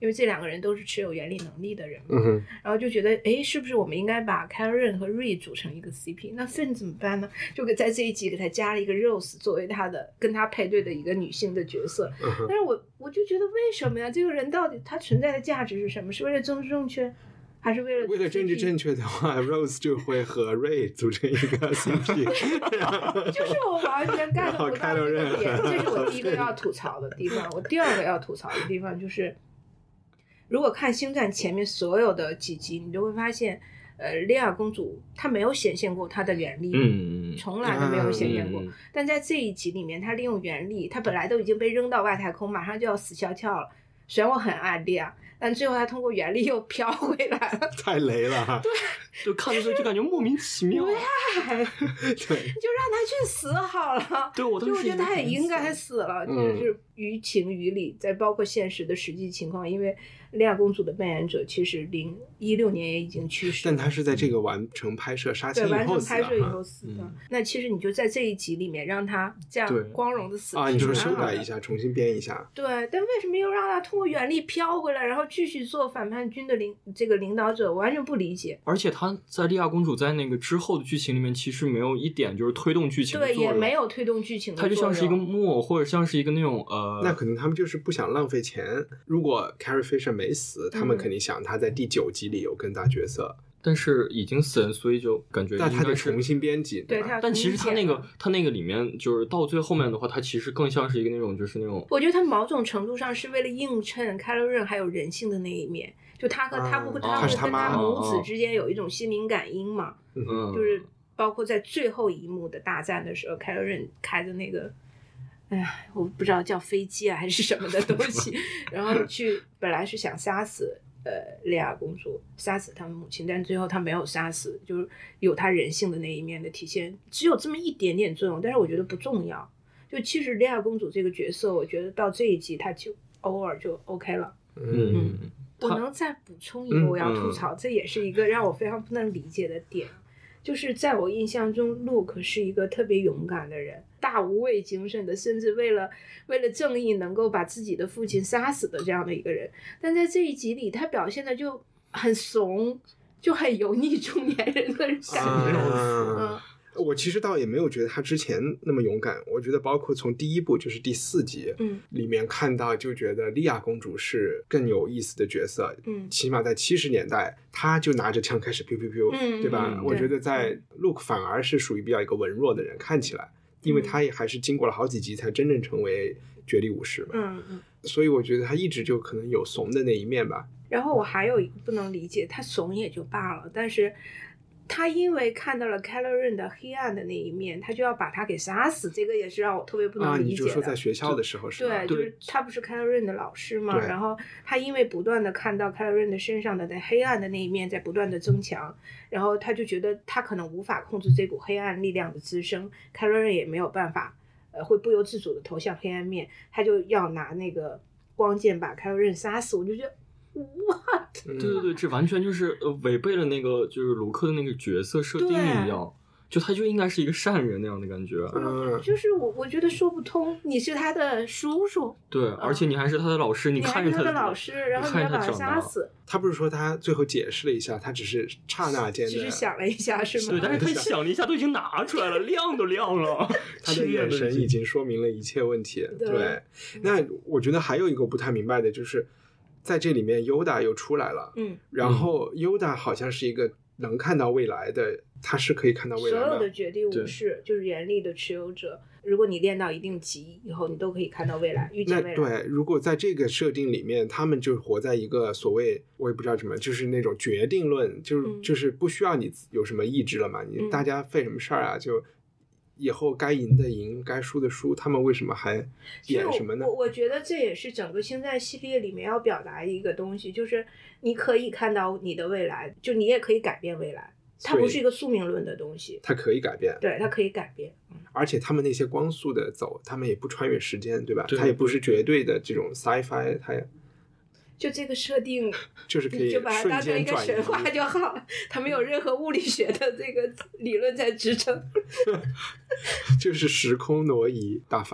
因为这两个人都是持有原力能力的人嘛， 嗯哼， 然后就觉得哎，是不是我们应该把 Karen 和 Reed 组成一个 C P？ 那 Finn 怎么办呢？就给在这一集给他加了一个 Rose 作为他的跟他配对的一个女性的角色， 嗯哼， 但是我我就觉得为什么呀？这个人到底他存在的价值是什么？是为了政治正确？还是为了为了政治正确的话 ，Rose 就会和 Ray 组成一个 C P， 就是我完全 get 不到这个点，这是我第一个要吐槽的地方。我第二个要吐槽的地方就是，如果看星战前面所有的几集，你就会发现，呃，莉亚公主她没有显现过她的原力， 嗯， 从来都没有显现过。 嗯、 但在这一集里面，她利用原力，她本来都已经被扔到外太空，马上就要死翘翘了。虽然我很爱莉亚，但最后他通过原力又飘回来了， 太雷了哈！ 对， 就看的时候就感觉莫名其妙。 对， 对， 就让他去死好了。 对，我就我觉得他也应该死了， 嗯、 就是于情于理，再包括现实的实际情况，因为莉亚公主的扮演者其实零一六年也已经去世了， 但他是在这个完成拍摄杀青以后死的， 对，完成拍摄以后死的。嗯、那其实你就在这一集里面让他这样光荣的死啊，你就是修改一下，重新编一下。 对，但为什么又让他通过原力飘回来，然后继续做反叛军的领这个领导者？我完全不理解。 而且他在莉亚公主在那个之后的剧情里面，其实没有一点就是推动剧情的作用， 对，也没有推动剧情的作用。 他就像是一个木偶，或者像是一个那种呃， 那可能他们就是不想浪费钱。如果 Carrie Fisher 没死，他们肯定想他在第九集里有更大角色。 嗯，但是已经死人，所以就感觉应该是， 但他得重新编辑， 对他。 但其实他那个他那个里面就是到最后面的话，他其实更像是一个那种就是那种， 我觉得他某种程度上是为了映衬凯洛任还有人性的那一面，就他和、啊、他不会他会跟他母子之间有一种心灵感应嘛， 嗯， 就是包括在最后一幕的大战的时候，凯洛任开的那个。哎呀，我不知道叫飞机啊还是什么的东西，然后去本来是想杀死呃莉亚公主，杀死他们母亲，但最后他没有杀死，就是有他人性的那一面的体现，只有这么一点点作用，但是我觉得不重要。就其实莉亚公主这个角色，我觉得到这一集她就偶尔就 OK 了。 嗯，嗯我能再补充一个我要吐槽，嗯、这也是一个让我非常不能理解的点。就是在我印象中 Luke 是一个特别勇敢的人，大无畏精神的，甚至为了为了正义能够把自己的父亲杀死的这样的一个人，但在这一集里他表现的就很怂，就很油腻中年人的感觉。 啊嗯我其实倒也没有觉得他之前那么勇敢，我觉得包括从第一部就是第四集里面看到，就觉得莉亚公主是更有意思的角色， 嗯， 起码在七十年代她就拿着枪开始 biu biu biu， 嗯， 对吧？ 嗯、 我觉得在 Luke 反而是属于比较一个文弱的人，看起来，因为他也还是经过了好几集才真正成为绝地武士嘛， 嗯嗯， 所以我觉得他一直就可能有怂的那一面吧。 然后我还有一个不能理解，他怂也就罢了，但是他因为看到了凯洛任的黑暗的那一面，他就要把他给杀死，这个也是让我特别不能理解的。啊， 你就说在学校的时候是吧？ 对，就是他不是凯洛任的老师嘛，然后他因为不断的看到凯洛任的身上的在黑暗的那一面在不断的增强，然后他就觉得他可能无法控制这股黑暗力量的滋生，凯洛任也没有办法，呃，会不由自主的投向黑暗面，他就要拿那个光剑把凯洛任杀死，我就觉得。What？ 对对对，这完全就是呃违背了那个就是卢克的那个角色设定一样，就他就应该是一个善人那样的感觉。 嗯，就是我我觉得说不通，你是他的叔叔， 对，嗯、而且你还是他的老师，你看着他的老师，然后你要把他杀死。 他不是说他最后解释了一下，他只是刹那间的， 只是想了一下，是吗？ 对，但是他想了一下，都已经拿出来了，亮都亮了， 他的眼神已经说明了一切问题。对，对那我觉得还有一个我不太明白的就是。在这里面 Yoda 又出来了， 嗯， 然后 Yoda 好像是一个能看到未来的，他是可以看到未来的。 所有的绝地武士就是原力的持有者，如果你练到一定级以后，你都可以看到未来，预见未来。 对，如果在这个设定里面，他们就活在一个所谓我也不知道什么，就是那种决定论，就是、嗯、就是不需要你有什么意志了嘛，你大家费什么事儿啊？就。以后该赢的赢，该输的输，他们为什么还演什么呢？ 我我觉得这也是整个星战系列里面要表达一个东西，就是你可以看到你的未来，就你也可以改变未来，它不是一个宿命论的东西， 它可以改变， 对，它可以改变。嗯、 而且他们那些光速的走，他们也不穿越时间，对吧？ 对， 它也不是绝对的这种 sci-fi， 它也。 就这个设定， 就是可以就把它当成一个神话就好了，它没有任何物理学的这个理论在支撑。 就是时空挪移大法，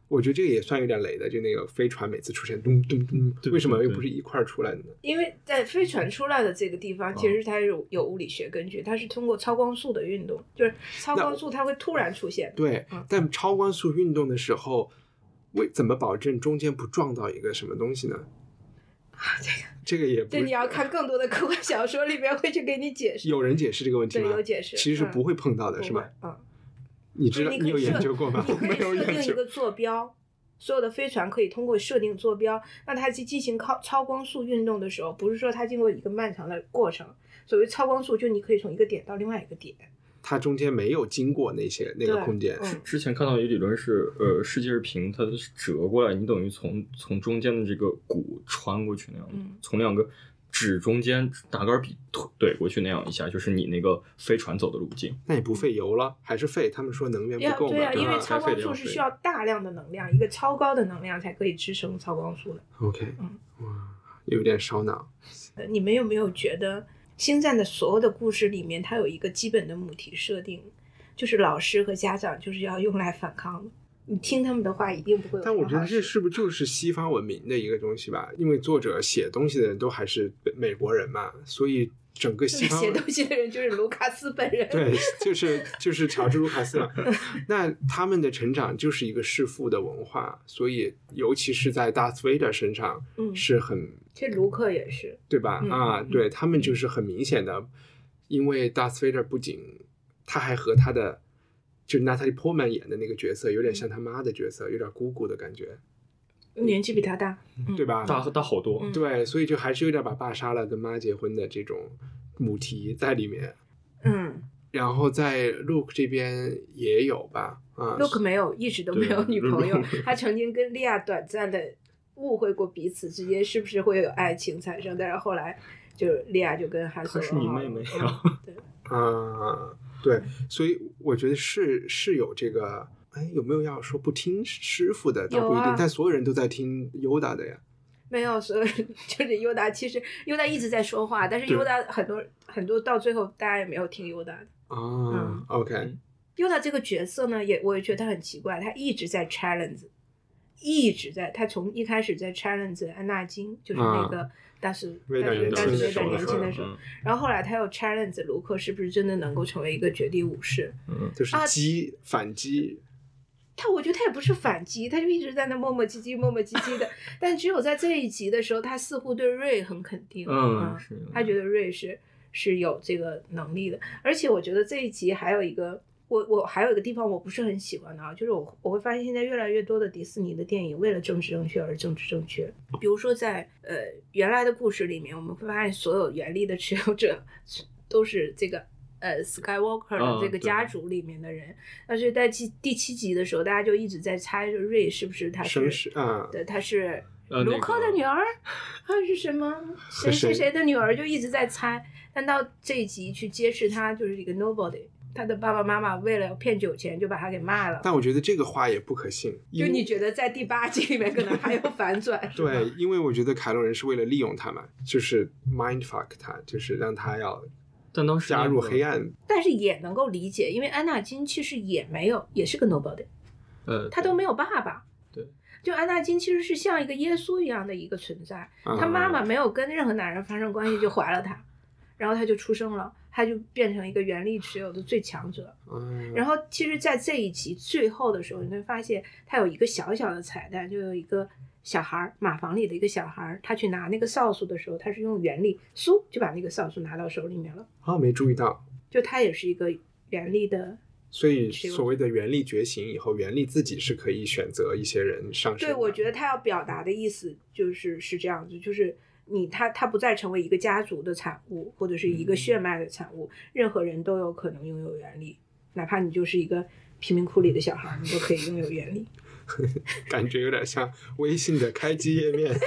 我觉得这个也算有点雷的，就那个飞船每次出现咚咚咚，为什么又不是一块出来的呢？ 因为在飞船出来的这个地方，其实它有有物理学根据，它是通过超光速的运动，就是超光速它会突然出现。 对、 嗯， 但超光速运动的时候，为怎么保证中间不撞到一个什么东西呢？ 啊，这个这个也不， 这你要看更多的科幻小说里面会去给你解释。 有人解释这个问题吗？ 对，有解释。 其实是不会碰到的， 嗯、 是吧？ 嗯。 你知道你有研究过吗？ 你可以没有研究。 设定一个坐标，所有的飞船可以通过设定坐标，那它去进行超超光速运动的时候，不是说它经过一个漫长的过程。所谓超光速，就你可以从一个点到另外一个点， 它中间没有经过那些那个空间。 嗯、 之前看到一个理论是，呃，世界是平，它是折过来，你等于从从中间的这个鼓穿过去那样， 嗯、 从两个指中间拿杆笔怼过去那样一下，就是你那个飞船走的路径。 那也不费油了，还是费？他们说能源不够嘛？ 对啊， 对因为超光速是需要大量的能量，一个超高的能量才可以支撑超光速的。 OK， 嗯， 哇，有点烧脑。 你们有没有觉得星战的所有的故事里面，它有一个基本的母题设定，就是老师和家长就是要用来反抗的。你听他们的话一定不会有。 但我觉得这是不是就是西方文明的一个东西吧？因为作者写东西的人都还是美国人嘛，所以整个西方写东西的人就是卢卡斯本人。 对，就是就是乔治卢卡斯嘛。那他们的成长就是一个弑父的文化，所以尤其是在 Darth Vader 身上是很，嗯、 其实卢克也是， 对吧？ 嗯、 啊， 嗯、 对他们就是很明显的，因为 Darth Vader 不仅他还和他的。就是 Natalie Portman 演的那个角色有点像他妈的角色，有点姑姑的感觉， 年纪比他大， 嗯、对吧？ 大大好多， 嗯、 对，所以就还是有点把爸杀了跟妈结婚的这种母题在里面。 嗯， 然后在 Luke 这边也有吧？啊 ，Luke 没有，一直都没有女朋友，他曾经跟莉亚短暂的误会过彼此之间是不是会有爱情产生，但是后来就莉亚就跟汉索罗是你妹妹啊， 嗯、对， 啊。对，所以我觉得是是有这个，哎，有没有要说不听师傅的？倒不一定， 啊、 但所有人都在听尤达的呀。 没有，所有人就是尤达，其实尤达一直在说话，但是尤达很多很多到最后大家也没有听尤达的。 啊、 嗯、 ，OK。 尤达这个角色呢，也我也觉得他很奇怪，他一直在 challenge， 一直在，他从一开始在 challenge 安纳金，就是那个。啊但是但是但是有点年轻的时候，然后后来他又 challenge 卢克是不是真的能够成为一个绝地武士， 嗯，就是击、啊、反击。 他我觉得他也不是反击，他就一直在那磨磨唧唧磨磨唧唧的。但只有在这一集的时候，他似乎对瑞很肯定， 嗯， 嗯他觉得瑞是是有这个能力的。而且我觉得这一集还有一个。我我还有一个地方我不是很喜欢的啊，就是我我会发现现在越来越多的迪士尼的电影为了政治正确而政治正确。比如说在呃原来的故事里面，我们会发现所有原力的持有者都是这个呃 Skywalker 的这个家族里面的人，但是在第第七集的时候，大家就一直在猜，就瑞是不是他是啊， 对，他是卢克的女儿，还是什么谁谁谁的女儿，就一直在猜。但到这一集去揭示他就是一个 nobody。他的爸爸妈妈为了骗酒钱就把他给骂了， 但我觉得这个话也不可信。 就你觉得在第八集里面可能还有反转？ 对，因为我觉得凯洛人是为了利用他嘛，就是 mindfuck 他，就是让他要加入黑暗。 但是也能够理解，因为安纳金其实也没有，也是个 nobody， 呃， 他都没有爸爸。 对， 就安纳金其实是像一个耶稣一样的一个存在，他妈妈没有跟任何男人发生关系就怀了他，然后他就出生了。他就变成一个原力持有的最强者， 嗯， 然后其实在这一集最后的时候，你会发现他有一个小小的彩蛋，就有一个小孩，马房里的一个小孩，他去拿那个扫帚的时候，他是用原力嗖就把那个扫帚拿到手里面了。 啊，没注意到， 就他也是一个原力的。 所以所谓的原力觉醒以后，原力自己是可以选择一些人上升的。 对，我觉得他要表达的意思就是是这样子，就是你他他不再成为一个家族的产物，或者是一个血脉的产物，嗯、任何人都有可能拥有原力，哪怕你就是一个贫民窟里的小孩，你都可以拥有原力。 感觉有点像微信的开机页面。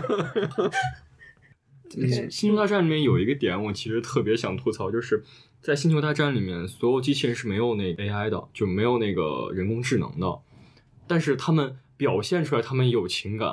嗯，星球大战里面有一个点我其实特别想吐槽，就是在星球大战里面所有机器人是没有那个 A I 的，就没有那个人工智能的，但是他们表现出来他们有情感，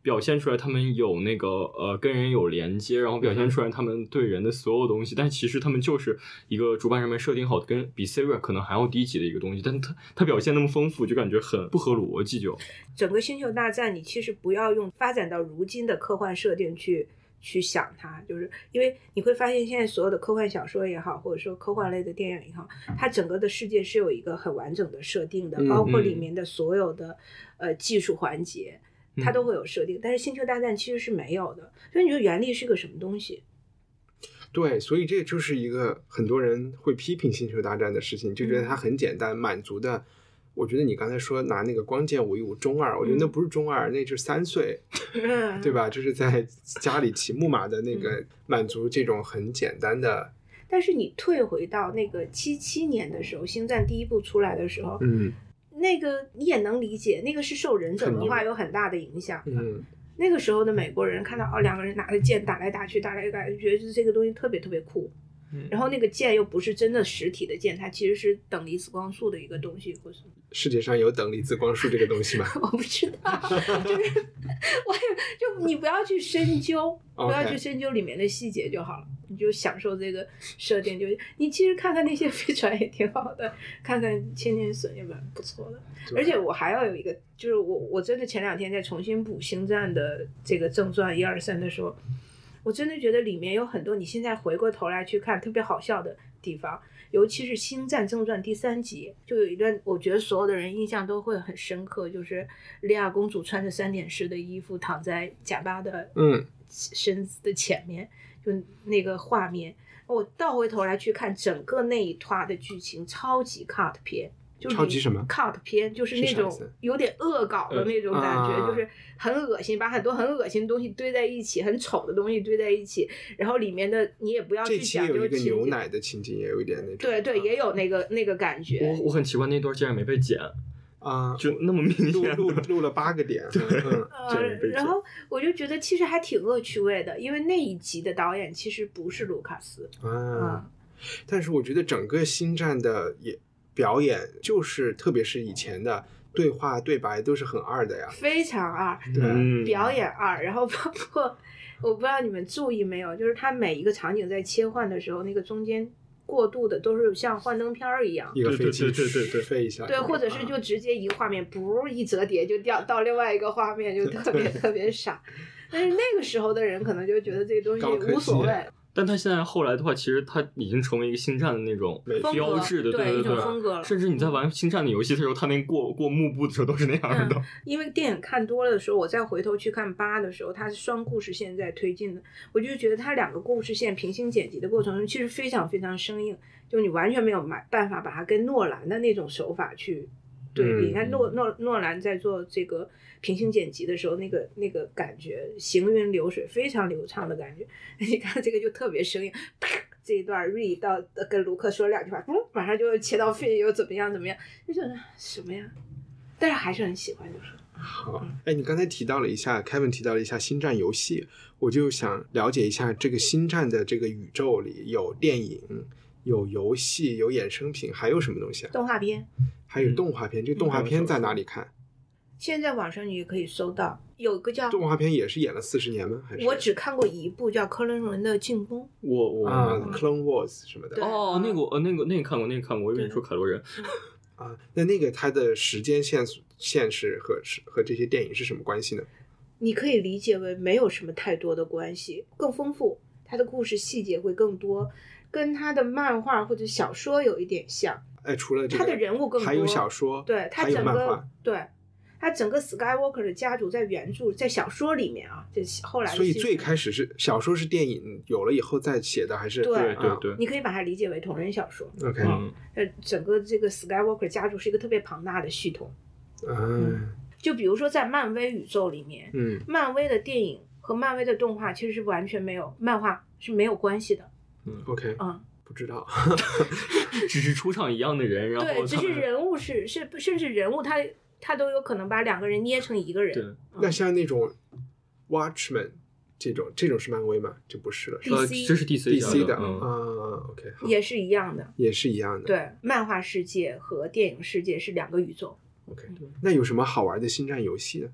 表现出来他们有那个呃跟人有连接，然后表现出来他们对人的所有东西，但其实他们就是一个主办人们设定好的跟比 Siri 可能还要低级的一个东西，但它它表现那么丰富，就感觉很不合逻辑。就整个星球大战，你其实不要用发展到如今的科幻设定去去想它，就是因为你会发现现在所有的科幻小说也好，或者说科幻类的电影也好，它整个的世界是有一个很完整的设定的，包括里面的所有的呃技术环节它都会有设定，但是星球大战其实是没有的。所以你说原力是个什么东西？ 对，所以这就是一个很多人会批评星球大战的事情，就觉得它很简单，满足的。我觉得你刚才说拿那个光剑舞一舞中二，我觉得那不是中二，那就是三岁，对吧？就是在家里骑木马的那个满足这种很简单的。 但是你退回到那个七七年的时候，星战第一部出来的时候， 嗯， 那个你也能理解，那个是受忍者文化有很大的影响的。 嗯， 那个时候的美国人看到哦，两个人拿着剑打来打去，打来打去，觉得这个东西特别特别酷。嗯、然后那个剑又不是真的实体的剑，它其实是等离子光束的一个东西，或是世界上有等离子光束这个东西吗？ 我不知道，就是我就你不要去深究，不要去深究里面的细节就好了，你就享受这个设定。就你其实看看那些飞船也挺好的，看看千年隼也蛮不错的。而且我还要有一个，就是我我真的前两天在重新补星战的这个正传一二三的时候。我真的觉得里面有很多你现在回过头来去看特别好笑的地方，尤其是《星战正传》第三集，就有一段我觉得所有的人印象都会很深刻，就是莉亚公主穿着三点式的衣服躺在贾巴的嗯身子的前面，就那个画面，我倒回头来去看整个那一段的剧情，超级 cut 片。就是超级什么 cut 片，就是那种有点恶搞的那种感觉， 呃、 就是很恶心，把很多很恶心的东西堆在一起，很丑的东西堆在一起，然后里面的你也不要去讲究情节。 这期有一个牛奶的情景，也有一点那种。 对对，也有那个那个感觉。 我我很奇怪那段竟然没被剪啊， 就那么明显录录录了八个点。 对， 嗯呃，然后我就觉得其实还挺恶趣味的，因为那一集的导演其实不是卢卡斯啊、 嗯， 但是我觉得整个星战的也。表演就是特别是以前的对话对白都是很二的呀， 非常二， 对、 嗯、 表演二，然后包括我不知道你们注意没有，就是他每一个场景在切换的时候，那个中间过渡的都是像幻灯片一样， 一个飞机对对对对飞一下， 对，或者是就直接一个画面不一折叠就掉到另外一个画面，就特别特别傻。但是那个时候的人可能就觉得这个东西无所谓。 但他现在后来的话，其实他已经成为一个星战的那种标志的，对对对， 风格了。 甚至你在玩星战的游戏的时候，他那过过幕布的时候都是那样的、 嗯。因为电影看多了的时候，我再回头去看八的时候，它是双故事线在推进的，我就觉得它两个故事线平行剪辑的过程中，其实非常非常生硬，就你完全没有办法把它跟诺兰的那种手法去对比。你看诺诺诺兰在做这个平行剪辑的时候，那个那个感觉行云流水，非常流畅的感觉。你看这个就特别生硬，这一段 Rey 到跟卢克说两句话，嗯，马上就切到 Finn 又怎么样怎么样，就觉得什么呀？但是还是很喜欢，就是。 好，哎，你刚才提到了一下 ，Kevin 提到了一下星战游戏，我就想了解一下这个星战的这个宇宙里有电影、有游戏、有衍生品，还有什么东西啊？ 动画片， 还有动画片。嗯、这个动画片在哪里看？ 现在网上你也可以搜到，有个叫动画片也是演了四十年吗？还是我只看过一部叫《克伦人的进攻》。 我我啊 ，Clone Wars 什么的。 哦，那个呃那个那个看过，那个看过。我以为你说凯罗人。 啊，那那个它的时间线线是和是和这些电影是什么关系呢？ 你可以理解为没有什么太多的关系，更丰富，它的故事细节会更多，跟它的漫画或者小说有一点像。 哎，除了这个， 它的人物更多， 还有小说， 对，它整个对。他整个 Skywalker 的家族在原著在小说里面啊，这后来的所以最开始是小说是电影有了以后再写的，还是对对对对， 你可以把它理解为同人小说。 OK， 呃，整个这个 Skywalker 家族是一个特别庞大的系统。 嗯， 就比如说在漫威宇宙里面， 嗯， 漫威的电影和漫威的动画其实是完全没有漫画是没有关系的。 嗯 ，OK， 嗯， 不知道， 只是出场一样的人，然后对，只是人物是是甚至人物他。他都有可能把两个人捏成一个人。 对， 嗯、 那像那种 Watchmen 这种，这种是漫威吗？这不是了，是呃，这是 D C D C 的、 嗯、 啊。OK， 好， 也是一样的， 也是一样的。 对，漫画世界和电影世界是两个宇宙。 OK， 那有什么好玩的星战游戏呢？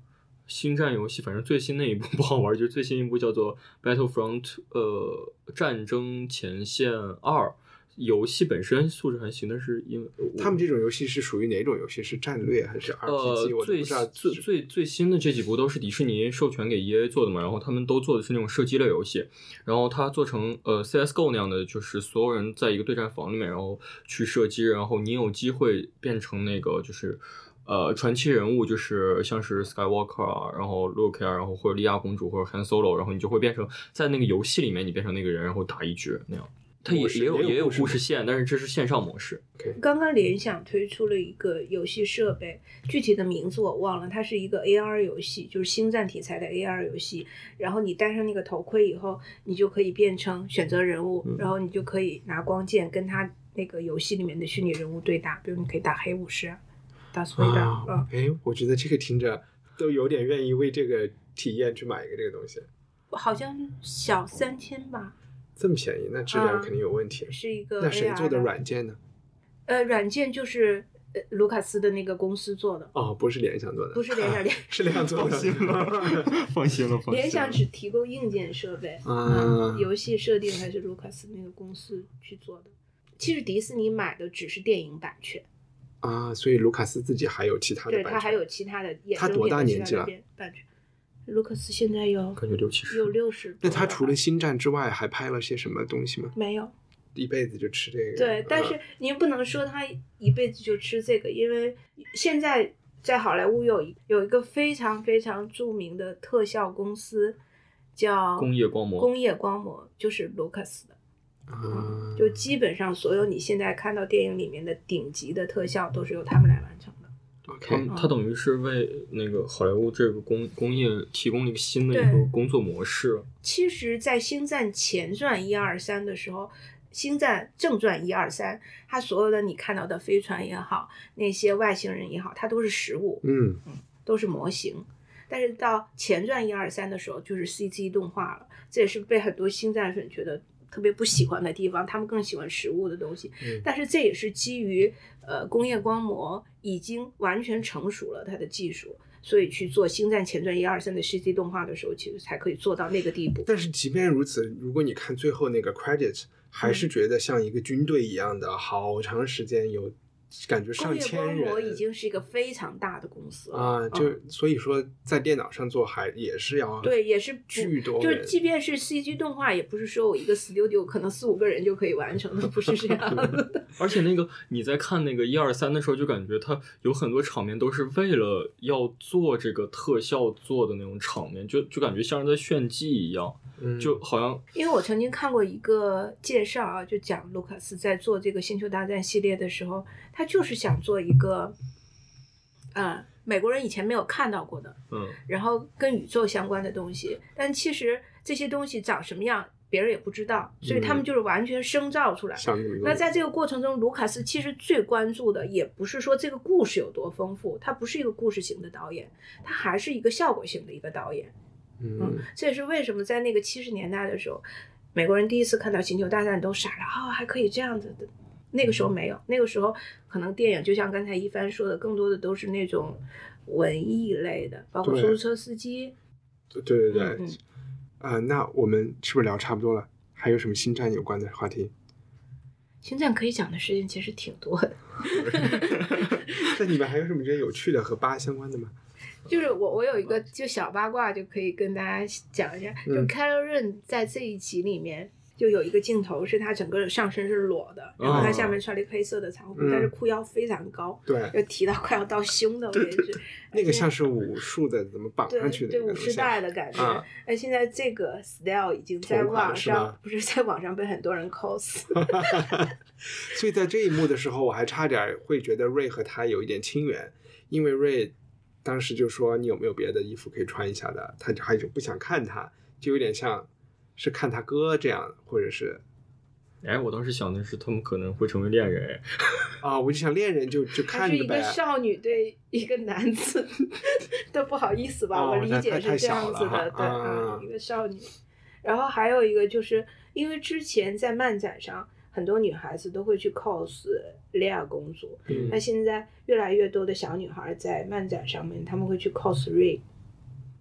星战游戏，反正最新那一部不好玩，就是最新一部叫做 Battlefront 呃战争前线二。游戏本身素质还行，但是因为他们这种游戏是属于哪种游戏？是战略还是 R P G？ 呃，最最最最新的这几部都是迪士尼授权给 E A 做的嘛，然后他们都做的是那种射击类游戏，然后它做成呃 C S G O 那样的，就是所有人在一个对战房里面，然后去射击，然后你有机会变成那个就是呃传奇人物，就是像是 Skywalker 啊，然后 Luke 啊，然后或者莉亚公主或者 Han Solo， 然后你就会变成在那个游戏里面你变成那个人，然后打一局那样。它也也有也有故事线，但是这是线上模式。 刚刚联想推出了一个游戏设备，具体的名字我忘了，它是一个 A R 游戏，就是星战题材的 A R 游戏。然后你戴上那个头盔以后，你就可以变成选择人物，嗯、然后你就可以拿光剑跟他那个游戏里面的虚拟人物对打，比如你可以打黑武士，打苏维达。嗯， 哎，我觉得这个听着都有点愿意为这个体验去买一个这个东西。 好像小三千吧。 这么便宜，那质量肯定有问题。 嗯、是一个 A R 那谁做的软件呢？ 呃，软件就是呃卢卡斯的那个公司做的。 哦，不是联想做的， 不是联想，联、啊、 是联想做的。 放心了，放心了，放心了。 联想只提供硬件设备， 嗯， 游戏设定还是卢卡斯那个公司去做的。其实迪士尼买的只是电影版权啊，所以卢卡斯自己还有其他的版权。 对，他还有其他的衍生他多大年纪了？ 版权。卢克斯现在有感觉六七十， 有六十。 那他除了星战之外，还拍了些什么东西吗？ 没有， 一辈子就吃这个。 对，但是您不能说他一辈子就吃这个，因为现在在好莱坞有有一个非常非常著名的特效公司，叫工业光魔。 工业光魔就是卢克斯的。嗯，就基本上所有你现在看到电影里面的顶级的特效都是由他们来完成的。 他他等于是为那个好莱坞这个工工业提供了一个新的一个工作模式。 其实在星战前传一二三的时候，星战正传一二三，它所有的你看到的飞船也好，那些外星人也好，它都是实物， 嗯嗯，都是模型。但是到前传一二三的时候，就是 C G 动画了，这也是被很多星战粉觉得特别不喜欢的地方，他们更喜欢实物的东西。 嗯、 但是这也是基于呃工业光魔已经完全成熟了它的技术，所以去做星战前传一二三的 C G 动画的时候，其实才可以做到那个地步。 但是即便如此，如果你看最后那个 credit， 还是觉得像一个军队一样的，嗯、好长时间有。感觉上千人，工业光魔已经是一个非常大的公司了啊，就、 嗯、 所以说在电脑上做还也是要对，也是巨多， 就即便是 C G 动画，也不是说我一个 studio 可能四五个人就可以完成的，不是这样的。 而且那个你在看那个一二三的时候，就感觉它有很多场面都是为了要做这个特效做的那种场面，就就感觉像是在炫技一样。 嗯， 就好像因为我曾经看过一个介绍啊，就讲卢卡斯在做这个星球大战系列的时候，他就是想做一个呃美国人以前没有看到过的， 嗯， 然后跟宇宙相关的东西，但其实这些东西长什么样别人也不知道，所以他们就是完全生造出来、 嗯、 那在这个过程中，卢卡斯其实最关注的也不是说这个故事有多丰富，他不是一个故事型的导演，他还是一个效果型的一个导演。嗯，这也是为什么在那个七十年代的时候，美国人第一次看到星球大战都傻了啊、哦，还可以这样子的。那个时候没有，那个时候可能电影就像刚才一帆说的，更多的都是那种文艺类的，包括出租车司机。 对对对， 嗯啊、呃，那我们是不是聊差不多了？还有什么星战有关的话题？ 星战可以讲的事情其实挺多的。 那你们还有什么觉得有趣的和八相关的吗？ 就是我我有一个就小八卦，就可以跟大家讲一下。就 Kylo Ren 在这一集里面就有一个镜头是他整个上身是裸的，然后他下面穿了一个黑色的长裤、嗯，但是裤腰非常高， 对， 就提到快要到胸的位置。 那个像是武术的怎么绑上去的， 对，对武士带的感觉。 啊、 而现在这个 style 已经在网上，不是在网上被很多人 cos。 所以在这一幕的时候，我还差点会觉得瑞和他有一点亲缘，因为瑞当时就说你有没有别的衣服可以穿一下的，他就还是不想看他，就有点像是看他哥这样，或者是哎，我当时想的是他们可能会成为恋人啊，我就想恋人就就看着呗。 是一个少女对一个男子都不好意思吧、哦、我理解是这样子的，对、嗯、一个少女。然后还有一个就是因为之前在漫展上很多女孩子都会去 cos 莉亚公主、嗯、那现在越来越多的小女孩在漫展上面他们会去 cos Rey，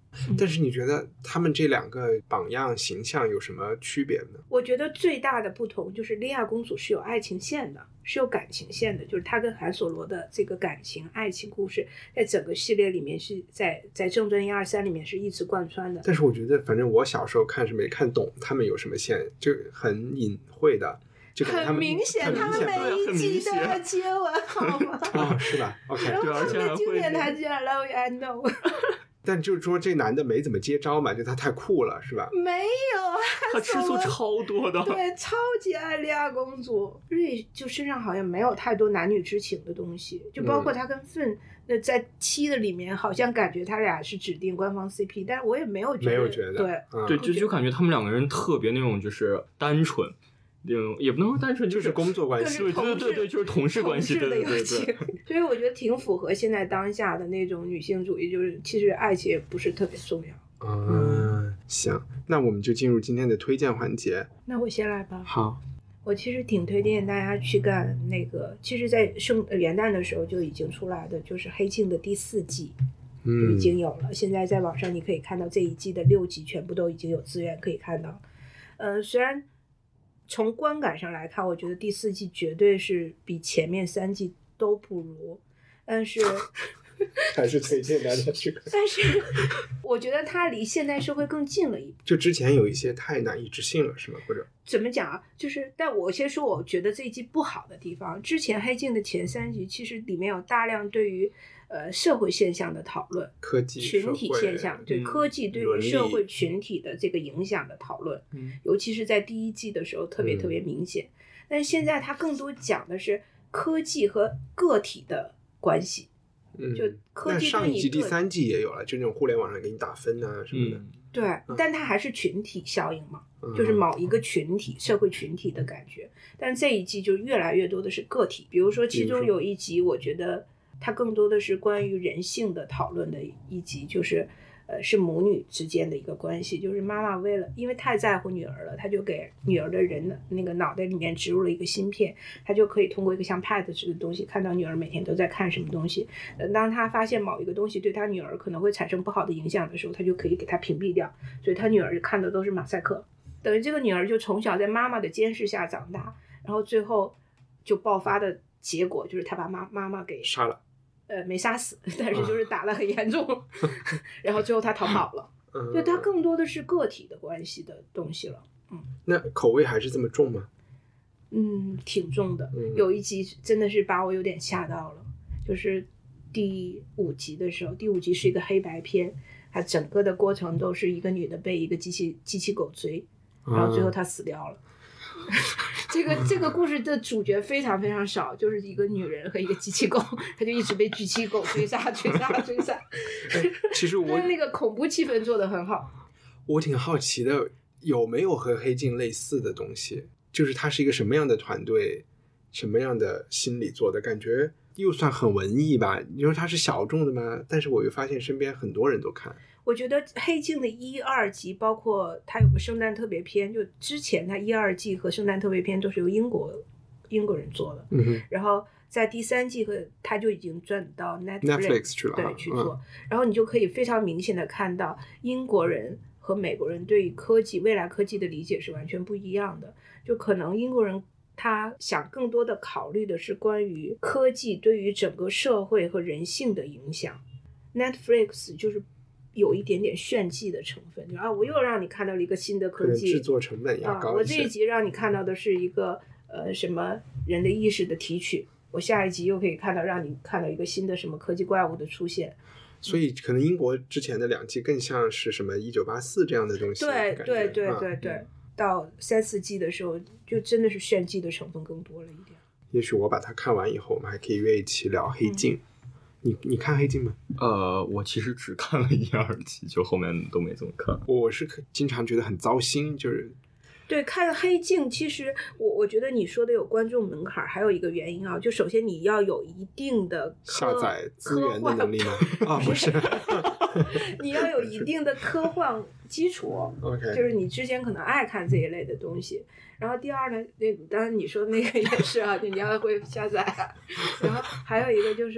但是你觉得他们这两个榜样形象有什么区别呢？ 我觉得最大的不同就是莉亚公主是有爱情线的，是有感情线的，就是她跟韩索罗的这个感情爱情故事在整个系列里面是在在正传一二三里面是一直贯穿的。 但是我觉得反正我小时候看是没看懂他们有什么线，就很隐晦的，就他们很明显他们每一集都要接吻好吗？ 哦，是吧 OK 然后对，而且还经典会台词 I love you I know 但就是说这男的没怎么接招嘛，就他太酷了是吧？ 没有啊， 他吃醋超多的， 对，超级爱莉亚公主。瑞就身上好像没有太多男女之情的东西，就包括他跟芬，那、嗯、在七的里面好像感觉他俩是指定官方 C P， 但是我也没有觉得， 没有觉得， 对、 嗯、 对，就就感觉他们两个人特别那种就是单纯。嗯，也不能说单纯， 就是工作关系， 对对对对，就是同事关系，对对对对。 所以我觉得挺符合现在当下的那种女性主义，就是其实爱情也不是特别重要。 嗯，行，那我们就进入今天的推荐环节。 那我先来吧。 好， 我其实挺推荐大家去干那个，其实，在圣元旦的时候就已经出来的，就是《黑镜》的第四季。 嗯， 就已经有了。现在在网上你可以看到这一季的六集全部都已经有资源可以看到。呃，虽然从观感上来看，我觉得第四季绝对是比前面三季都不如，但是还是推荐大家去看。 但是我觉得它离现代社会更近了一步。 就之前有一些太难以置信了，是吗？或者怎么讲啊？就是，但我先说，我觉得这一季不好的地方。之前《黑镜》的前三集其实里面有大量对于呃社会现象的讨论， 科技群体现象，对、嗯、科技对于社会群体的这个影响的讨论， 嗯， 尤其是在第一季的时候特别特别明显。嗯、但是现在它更多讲的是科技和个体的关系。 嗯， 就科技那上一季第三季也有了，就那种互联网上给你打分啊什么的。 嗯、对、嗯，但它还是群体效应嘛， 嗯、 就是某一个群体、社会群体的感觉。但这一季就越来越多的是个体，比如说其中有一集，我觉得它更多的是关于人性的讨论的一集，就是呃是母女之间的一个关系，就是妈妈为了因为太在乎女儿了，她就给女儿的人的那个脑袋里面植入了一个芯片，她就可以通过一个像 pad 似的东西看到女儿每天都在看什么东西。当她发现某一个东西对她女儿可能会产生不好的影响的时候，她就可以给她屏蔽掉，所以她女儿看的都是马赛克，等于这个女儿就从小在妈妈的监视下长大，然后最后就爆发的结果就是她把妈妈妈给杀了。 呃，没杀死，但是就是打得很严重，啊、然后最后他逃跑了。嗯、就他更多的是个体的关系的东西了。嗯， 那口味还是这么重吗？ 嗯，挺重的。嗯、有一集真的是把我有点吓到了，就是第五集的时候，第五集是一个黑白片，它整个的过程都是一个女的被一个机器机器狗追，然后最后她死掉了。嗯这个这个故事的主角非常非常少，就是一个女人和一个机器狗，他就一直被机器狗追杀追杀追杀。 其实我但是那个恐怖气氛做得很好。 我挺好奇的，有没有和黑镜类似的东西？就是它是一个什么样的团队，什么样的心理做的？感觉又算很文艺吧？你说它是小众的吗？但是我又发现身边很多人都看。 我觉得黑镜的一二集，包括它有个圣诞特别篇，就之前它一二季和圣诞特别篇都是由英国英国人做的， 嗯， 然后在第三季和它就已经转到 Netflix, Netflix 去了， 对，去做、 嗯， 然后你就可以非常明显的看到英国人和美国人对于科技未来科技的理解是完全不一样的，就可能英国人他想更多的考虑的是关于科技对于整个社会和人性的影响， Netflix 就是有一点点炫技的成分，就啊，我又让你看到了一个新的科技， 制作成本要高一些、 啊、我这一集让你看到的是一个呃什么人的意识的提取，我下一集又可以看到让你看到一个新的什么科技怪物的出现。 所以可能英国之前的两季更像是什么一九八四这样的东西， 对对对对对、嗯、到三四季的时候就真的是炫技的成分更多了一点。 也许我把它看完以后我们还可以约一起聊黑镜、嗯你你看黑镜吗？ 呃，我其实只看了一二集，就后面都没怎么看。 我是经常觉得很糟心，就是对看黑镜，其实我我觉得你说的有观众门槛，还有一个原因啊，就首先你要有一定的下载资源的能力吗？啊，不是， 你要有一定的科幻基础 ，OK， 就是你之前可能爱看这一类的东西。然后第二呢，那当然你说那个也是啊，你要会下载、啊。然后还有一个就是。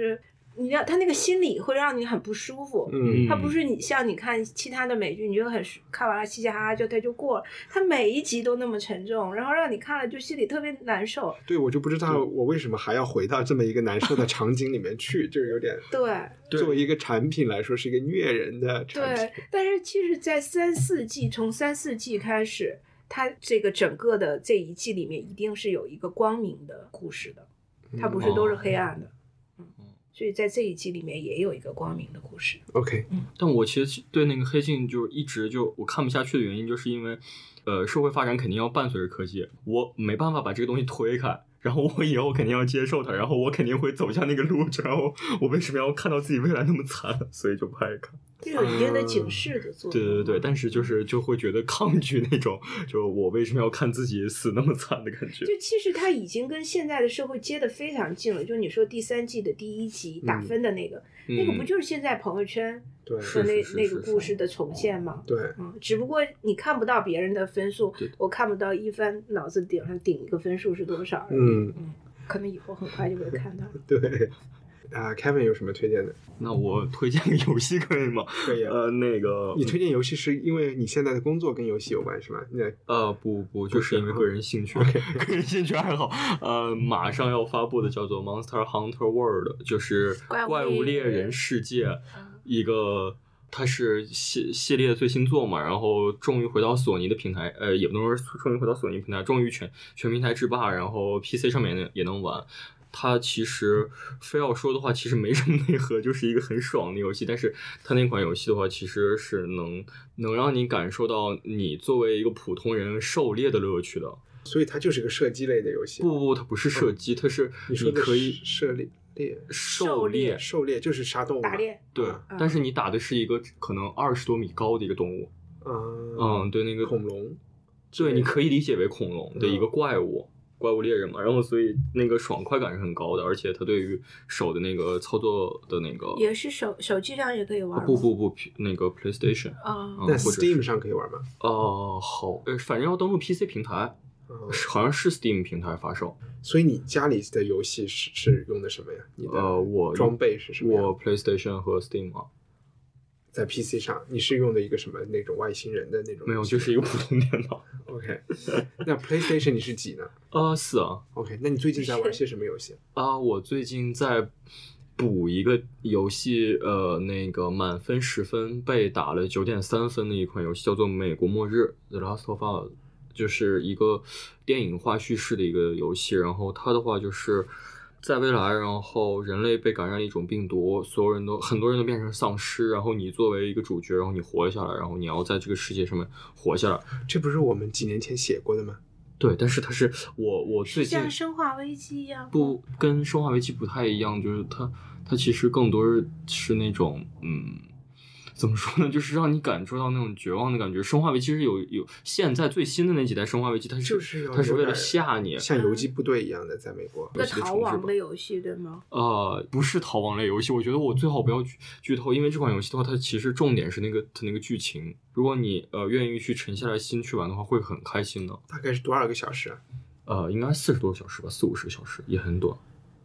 你知道他那个心理会让你很不舒服， 嗯， 他不是你像你看其他的美剧，你就很看完了嘻嘻哈哈就他就过了，他每一集都那么沉重，然后让你看了就心里特别难受。 对，我就不知道我为什么还要回到这么一个难受的场景里面去，就有点对。 作为一个产品来说是一个虐人的产品。 对，但是其实，在三四季从三四季开始，它这个整个的这一季里面一定是有一个光明的故事的，它不是都是黑暗的。嗯，嗯所以在这一季里面也有一个光明的故事。 OK， 嗯， 但我其实对那个黑镜就一直就我看不下去的原因，就是因为，呃，社会发展肯定要伴随着科技，我没办法把这个东西推开。然后我以后肯定要接受它，然后我肯定会走向那个路，然后我为什么要看到自己未来那么惨，所以就不爱看。 这有一定的警示的作用。 对对对，但是就是就会觉得抗拒那种，就我为什么要看自己死那么惨的感觉。 就其实它已经跟现在的社会接得非常近了。就你说第三季的第一集打分的那个， 嗯、 那个不就是现在朋友圈对的那那个故事的重现吗？ 对， 嗯，只不过你看不到别人的分数，我看不到一帆脑子顶上顶一个分数是多少。 嗯嗯。可能以后很快就会看到。 对啊 ，Kevin 有什么推荐的？ 那我推荐个游戏可以吗？ 可以啊。 呃，那个你推荐游戏是因为你现在的工作跟游戏有关是吗？ 呃，不不，就是因为个人兴趣，个人兴趣爱好。呃，马上要发布的叫做 Monster Hunter World， 就是怪物猎人世界，一个。它是系系列最新作嘛，然后终于回到索尼的平台，呃，也不能说终于回到索尼平台，终于全全平台制霸，然后 P C 上面也也能玩。它其实非要说的话，其实没什么内核，就是一个很爽的游戏。但是它那款游戏的话，其实是能能让你感受到你作为一个普通人狩猎的乐趣的。 所以它就是个射击类的游戏。 不不不，它不是射击，它是你可以射猎。猎狩猎， 狩猎就是杀动物， 打猎。 对、 嗯， 但是你打的是一个可能二十多米高的一个动物。 嗯嗯，对，那个恐龙， 对，你可以理解为恐龙的一个怪物，嗯、怪物猎人嘛。然后所以那个爽快感是很高的，而且它对于手的那个操作的那个也是手手机上也可以玩吗？ 不不不，那个 PlayStation 啊、 嗯，那 Steam 上可以玩吗？ 哦、呃，好，呃，反正要登录 P C 平台。好像是 Steam 平台发售， 所以你家里的游戏是是用的什么呀？你的呃，我装备是什么？ 我 PlayStation 和 Steam 啊， 在 P C 上，你是用的一个什么那种外星人的那种？ 没有，就是一个普通电脑。 OK， 那 PlayStation 你是几呢？ 呃，四啊。 OK， 那你最近在玩些什么游戏啊、呃？我最近在补一个游戏，呃，那个满分十分被打了九点三分的一款游戏，叫做《美国末日》The Last of Us。就是一个电影化叙事的一个游戏，然后它的话就是在未来，然后人类被感染了一种病毒，所有人都很多人都变成丧尸，然后你作为一个主角，然后你活下来，然后你要在这个世界上面活下来。 这不是我们几年前写过的吗？ 对，但是它是我我最近像生化危机一样， 不跟生化危机不太一样，就是它它其实更多是那种嗯。怎么说呢？就是让你感受到那种绝望的感觉。生化危机其实有有现在最新的那几代生化危机，它是、 就是、 它是为了吓你， 像游击部队一样的，在美国。 一个逃亡的游戏对吗？ 呃，不是逃亡类游戏。我觉得我最好不要剧剧透，因为这款游戏的话，它其实重点是那个它那个剧情。如果你呃愿意去沉下来心去玩的话，会很开心的。 大概是多少个小时啊？ 呃，应该四十多个小时吧，四五十个小时，也很短。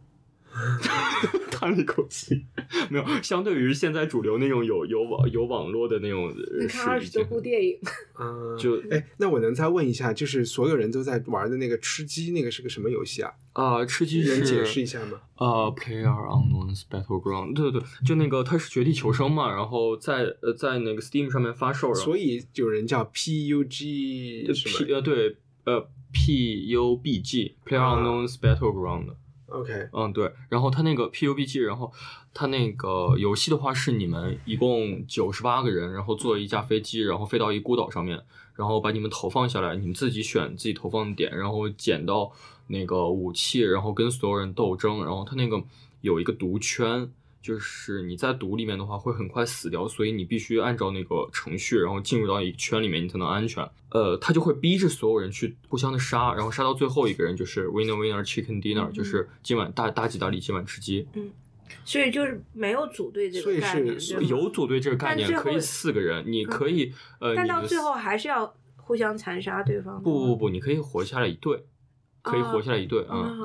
叹了一口气，没有。相对于现在主流那种有有网有网络的那种， 你看二十多部电影， 嗯， 就哎，那我能再问一下，就是所有人都在玩的那个吃鸡，那个是个什么游戏啊？ 啊、呃，吃鸡是能解释一下吗？ 呃 ，PlayerUnknown's Battleground， 对对对，就那个它是绝地求生嘛，然后在呃在那个 Steam 上面发售， 所以有人叫 P U G 什么？ 呃对呃 P U B G PlayerUnknown's Battleground。 OK， 嗯对，然后它那个 P U B G， 然后它那个游戏的话是你们一共九十八个人，然后坐一架飞机，然后飞到一孤岛上面，然后把你们投放下来，你们自己选自己投放的点，然后捡到那个武器，然后跟所有人斗争，然后它那个有一个毒圈。就是你在毒里面的话会很快死掉，所以你必须按照那个程序，然后进入到一个圈里面，你才能安全。呃，他就会逼着所有人去互相的杀，然后杀到最后一个人就是 winner winner chicken dinner，、嗯、就是今晚大大吉大利，今晚吃鸡。 嗯，所以就是没有组队这个概念， 所以是有组队这个概念，可以四个人，你可以、嗯、呃， 但到最后还是要互相残杀对方。 不不不，你可以活下来一队。可以活下来一队，嗯嗯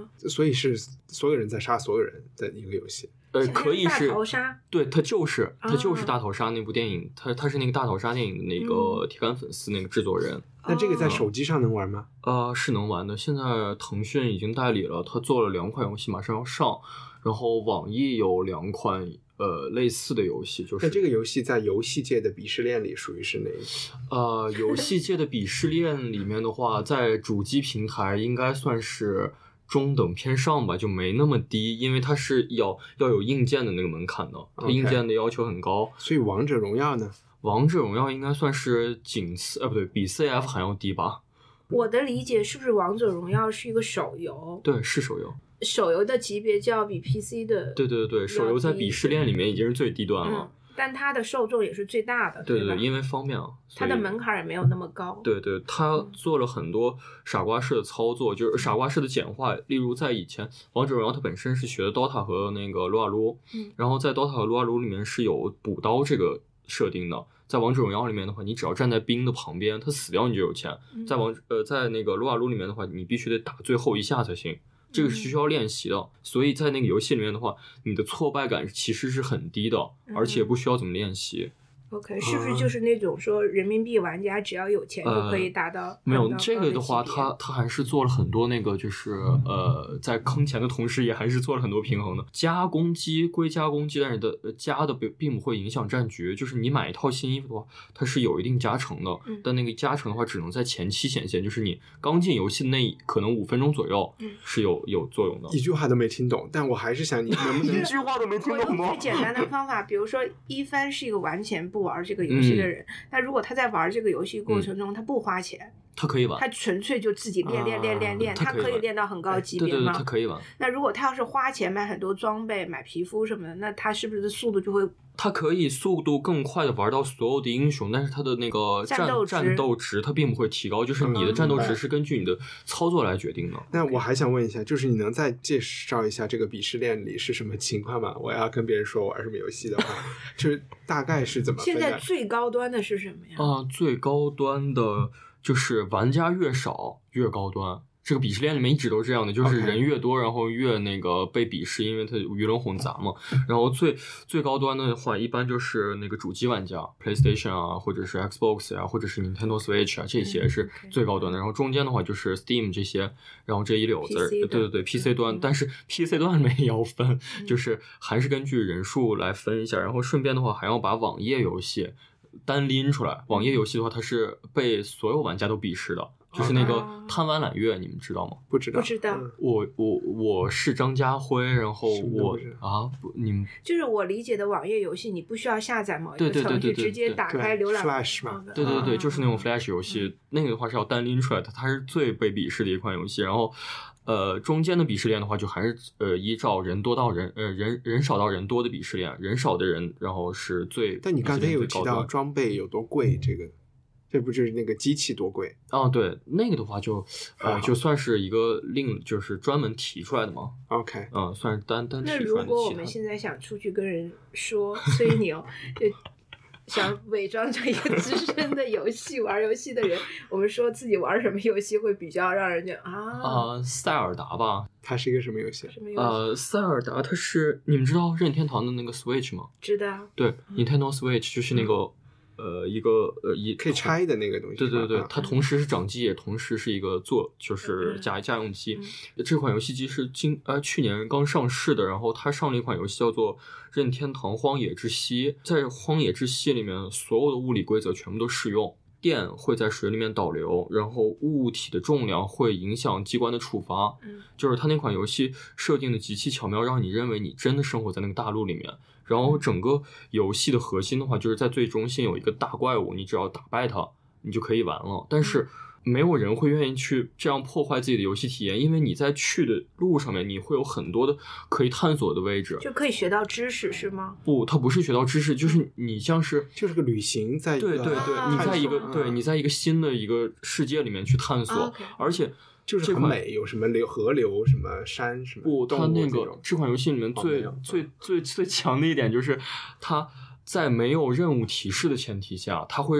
啊， 所以是所有人在杀所有人的一个游戏。 呃，可以是大逃杀， 对，他就是他就是大逃杀那部电影，他他是那个大逃杀电影的那个铁杆粉丝，那个制作人。 那这个在手机上能玩吗？ 呃，是能玩的。现在腾讯已经代理了，他做了两款游戏，马上要上。然后网易有两款呃类似的游戏，就是那这个游戏在游戏界的鄙视链里属于是哪一个？ 呃，游戏界的鄙视链里面的话，在主机平台应该算是中等偏上吧，就没那么低，因为它是要要有硬件的那个门槛的，它硬件的要求很高。 Okay. 所以王者荣耀呢？ 王者荣耀应该算是仅次，呃，不对，比 C F 还要低吧？ 我的理解是不是王者荣耀是一个手游？ 对，是手游。 手游的级别就要比 P C 的， 对对对，手游在鄙视链里面已经是最低端了。 嗯，但它的受众也是最大的， 对对对，因为方便啊， 它的门槛也没有那么高。 对对，它做了很多傻瓜式的操作，就是傻瓜式的简化。例如在以前，王者荣耀它本身是学的 D O T A 和那个撸啊撸， 嗯， 然后在 D O T A 和撸啊撸里面是有补刀这个设定的。在王者荣耀里面的话，你只要站在兵的旁边，他死掉你就有钱。 嗯、 在王呃在那个撸啊撸里面的话，你必须得打最后一下才行。这个是需要练习的，所以在那个游戏里面的话，你的挫败感其实是很低的，而且不需要怎么练习。 OK， 是不是就是那种说人民币玩家只要有钱就可以达到？呃、 没有这个的话，他他还是做了很多那个，就是呃，在坑钱的同时，也还是做了很多平衡的。加攻击归加攻击，但是的加的并并不会影响战局。就是你买一套新衣服的话，它是有一定加成的， 嗯、 但那个加成的话，只能在前期显现，就是你刚进游戏那可能五分钟左右是有、嗯、有作用的。 一句话都没听懂，但我还是想你能不能一句话都没听懂吗？ 最简单的方法，比如说一帆是一个完全不玩这个游戏的人，那、嗯、如果他在玩这个游戏过程中、嗯、他不花钱， 他可以玩， 他纯粹就自己练练练练练，他可以练到很高级别吗？ 对对对，他可以玩。 那如果他要是花钱买很多装备、买皮肤什么的，那他是不是速度就会？ 他可以速度更快的玩到所有的英雄，但是他的那个战战斗值， 战斗值它并不会提高，就是你的战斗值是根据你的操作来决定的。 嗯、那我还想问一下，就是你能再介绍一下这个鄙视链里是什么情况吗？我要跟别人说我玩什么游戏的话，就是大概是怎么分的？ 现在最高端的是什么呀？ 啊、呃，最高端的就是玩家越少越高端。这个鄙视链里面一直都是这样的，就是人越多， okay. 然后越那个被鄙视，因为它鱼龙混杂嘛。然后最最高端的话，一般就是那个主机玩家 ，PlayStation 啊，或者是 Xbox 啊，或者是 Nintendo Switch 啊，这些是最高端的。然后中间的话就是 Steam 这些，然后这一绺子，对对对 ，P C 端。但是 P C 端里面也要分，就是还是根据人数来分一下。然后顺便的话，还要把网页游戏单拎出来。网页游戏的话，它是被所有玩家都鄙视的。就是那个贪玩揽月，你们知道吗？ 不知道， 不知道。 我我我是张家辉，然后我啊，你们就是我理解的网页游戏，你不需要下载某一个程序，直接打开浏览 Flash 嘛。 对对对，就是那种 Flash 游戏，嗯、那个的话是要单拎出来的，它是最被鄙视的一款游戏。然后，呃，中间的鄙视链的话，就还是呃依照人多到人呃人人少到人多的鄙视链，人少的人然后是最。 但你刚才有提到装备有多贵，这个。这不就是那个机器多贵哦？对，那个的话就呃就算是一个另就是专门提出来的嘛。 OK， 嗯，算是单单提出来的。 那如果我们现在想出去跟人说吹牛，就想伪装成一个资深的游戏玩游戏的人，我们说自己玩什么游戏会比较让人觉得啊？ 呃，塞尔达吧， 它是一个什么游戏？ 什么游戏？ 呃，塞尔达它是你们知道任天堂的那个 Switch 吗？ 知道。 对、嗯、，Nintendo Switch 就是那个。嗯呃，一个呃，一可以拆的那个东西。 对对对，它同时是掌机，也同时是一个做就是家家用机。 嗯、 这款游戏机是今呃去年刚上市的，然后它上了一款游戏叫做《任天堂荒野之息》。在荒野之息里面，所有的物理规则全部都适用。电会在水里面导流，然后物体的重量会影响机关的触发。 嗯， 就是它那款游戏设定的极其巧妙，让你认为你真的生活在那个大陆里面。然后整个游戏的核心的话，就是在最中心有一个大怪物，你只要打败它，你就可以玩了。但是没有人会愿意去这样破坏自己的游戏体验，因为你在去的路上面，你会有很多的可以探索的位置， 就可以学到知识是吗？ 不，它不是学到知识，就是你像是就是个旅行，在一个对对对， 啊、 你在一个、 嗯、 对你在一个新的一个世界里面去探索， 啊 okay. 而且。 就是很美，有什么流河流、什么山、什么不，它那个这, 这款游戏里面最、哦、最最最强的一点就是，它在没有任务提示的前提下，它会让你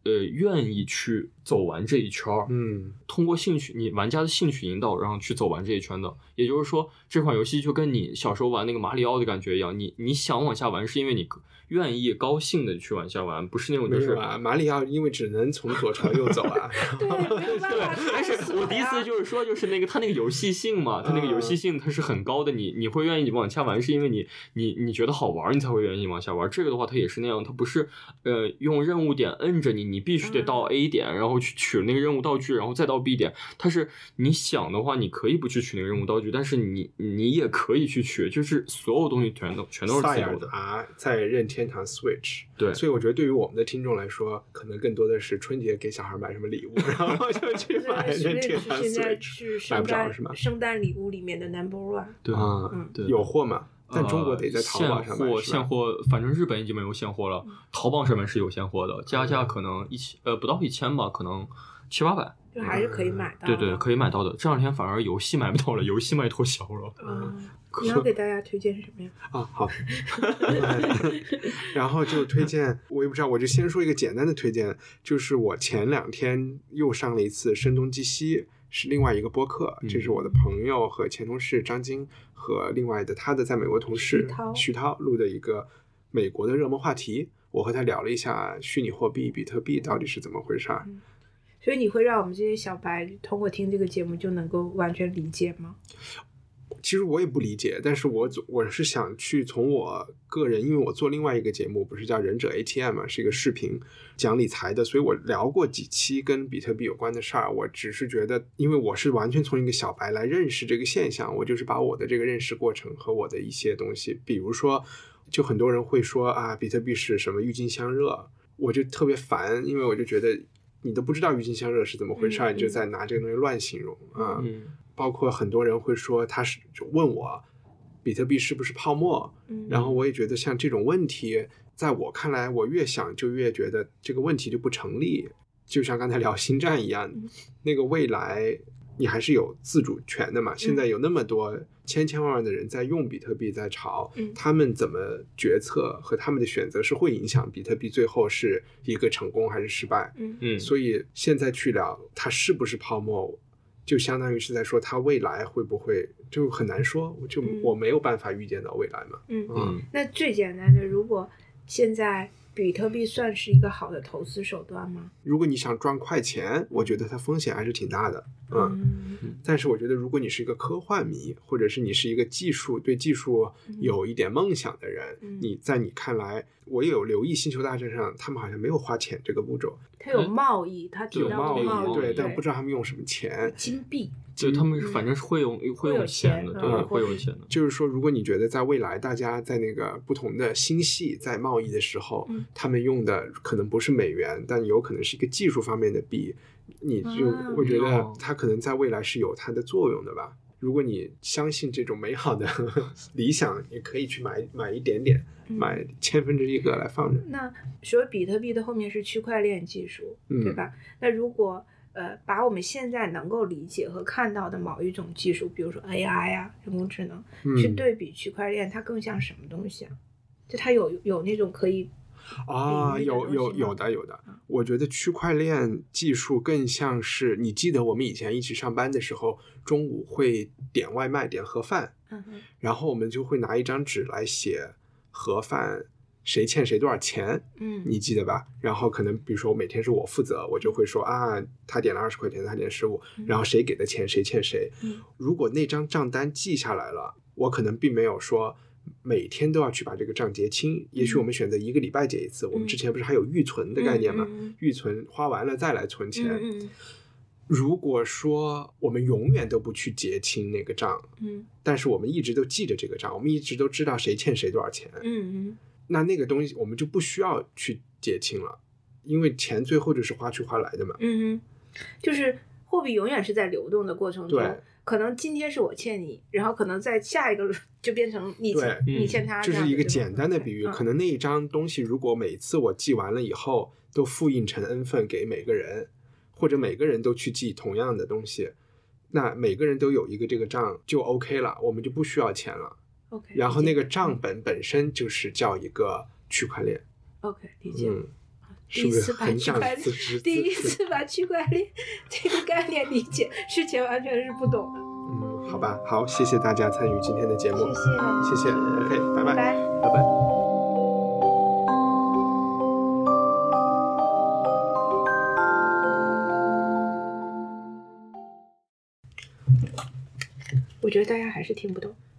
呃愿意去走完这一圈儿， 嗯， 通过兴趣，你玩家的兴趣引导，然后去走完这一圈的。也就是说，这款游戏就跟你小时候玩那个马里奥的感觉一样，你你想往下玩，是因为你愿意高兴的去往下玩，不是那种就是没有啊，马里奥因为只能从左朝右走啊。 对，没有办法。 但是我的意思就是说，就是那个它那个游戏性嘛，它那个游戏性它是很高的，你你会愿意往下玩，是因为你你你觉得好玩，你才会愿意往下玩。这个的话，它也是那样，它不是呃用任务点摁着你，你必须得到 A 点，然后去取那个任务道具，然后再到 B 点。它是你想的话，你可以不去取那个任务道具，但是你你也可以去取，就是所有东西全都全都是自由的。 啊，在任天堂 Switch。 对， 所以我觉得对于我们的听众来说，可能更多的是春节给小孩买什么礼物，然后就去买任天堂 Switch， 买不着是吗？ 圣诞礼物里面的 Number One。 对啊， 嗯， 对， 有货吗？但中国得在淘宝上买。 现货，现货，反正日本已经没有现货了，淘宝上面是有现货的，加价可能一千呃不到一千吧，可能七八百。 就还是可以买到、 嗯，对对，可以买到的。这两天反而游戏买不到了，游戏卖脱销了。 嗯，你要给大家推荐什么呀？ 啊，好。然后就推荐，我也不知道，我就先说一个简单的推荐，就是我前两天又上了一次《声东击西》，是另外一个播客，这是我的朋友和前同事张晶和另外的他的在美国同事徐涛录的一个美国的热门话题。我和他聊了一下虚拟货币比特币到底是怎么回事儿。 嗯，所以你会让我们这些小白通过听这个节目就能够完全理解吗？ 其实我也不理解，但是我我是想去从我个人，因为我做另外一个节目，不是叫忍者 A T M 嘛，是一个视频讲理财的，所以我聊过几期跟比特币有关的事儿。我只是觉得，因为我是完全从一个小白来认识这个现象，我就是把我的这个认识过程和我的一些东西，比如说，就很多人会说啊，比特币是什么郁金香热，我就特别烦，因为我就觉得你都不知道郁金香热是怎么回事，嗯、你就在拿这个东西乱形容啊。嗯，包括很多人会说他是就问我比特币是不是泡沫，嗯、然后我也觉得像这种问题在我看来，我越想就越觉得这个问题就不成立，就像刚才聊星战一样，嗯、那个未来你还是有自主权的嘛，嗯、现在有那么多千千万万的人在用比特币在炒，嗯、他们怎么决策和他们的选择是会影响比特币最后是一个成功还是失败，嗯，所以现在去聊它是不是泡沫，就相当于是在说它未来会不会，就很难说，就我没有办法预见到未来嘛。 嗯嗯，那最简单的，如果现在比特币算是一个好的投资手段吗？ 如果你想赚快钱，我觉得它风险还是挺大的。嗯，嗯但是我觉得如果你是一个科幻迷，或者是你是一个技术对技术有一点梦想的人，嗯、你在你看来，我也有留意星球大战上他们好像没有花钱这个步骤， 它有贸易，它提到有贸易， 对，但不知道他们用什么钱， 金币。 对，他们反正是会有、嗯、会有钱的，对， 嗯、 会有钱的。 就是说，如果你觉得在未来大家在那个不同的星系在贸易的时候，嗯、他们用的可能不是美元，但有可能是一个技术方面的币，你就会觉得它可能在未来是有它的作用的吧。如果你相信这种美好的理想，也可以去买买一点点，嗯、买千分之一个来放着。 那说比特币的后面是区块链技术， 嗯、 对吧？那如果呃，把我们现在能够理解和看到的某一种技术，比如说 A I 啊，人工智能， 嗯、 去对比区块链，它更像什么东西啊？就它有有那种可以啊，有有有的有的。我觉得区块链技术更像是，你记得我们以前一起上班的时候，中午会点外卖点盒饭， 嗯、 然后我们就会拿一张纸来写盒饭谁欠谁多少钱， 嗯， 你记得吧？然后可能比如说每天是我负责，我就会说啊，他点了二十块钱，他点十五，然后谁给的钱谁欠谁。 嗯， 如果那张账单记下来了，我可能并没有说每天都要去把这个账结清，也许我们选择一个礼拜结一次。嗯、我们之前不是还有预存的概念吗？ 嗯、 预存花完了再来存钱。 嗯嗯如果说我们永远都不去结清那个账， 嗯， 但是我们一直都记着这个账，我们一直都知道谁欠谁多少钱， 嗯嗯。 那那个东西我们就不需要去结清了，因为钱最后就是花去花来的嘛。 嗯哼，就是货币永远是在流动的过程中， 对， 可能今天是我欠你，然后可能在下一个就变成你欠你欠他， 这是一个简单的比喻。 嗯、 可能那一张东西如果每次我记完了以后都复印成 N 份给每个人，或者每个人都去记同样的东西，那每个人都有一个这个账就 OK 了，我们就不需要钱了。 Okay, 然后那个账本本身就是叫一个区块链。 OK， 理解。嗯， 第一次把区块链，第一次把区块链这个概念理解，之前完全是不懂的。 嗯，好吧，好，谢谢大家参与今天的节目， 谢谢， 谢谢 ，OK， 拜拜， 拜拜拜。 我觉得大家还是听不懂。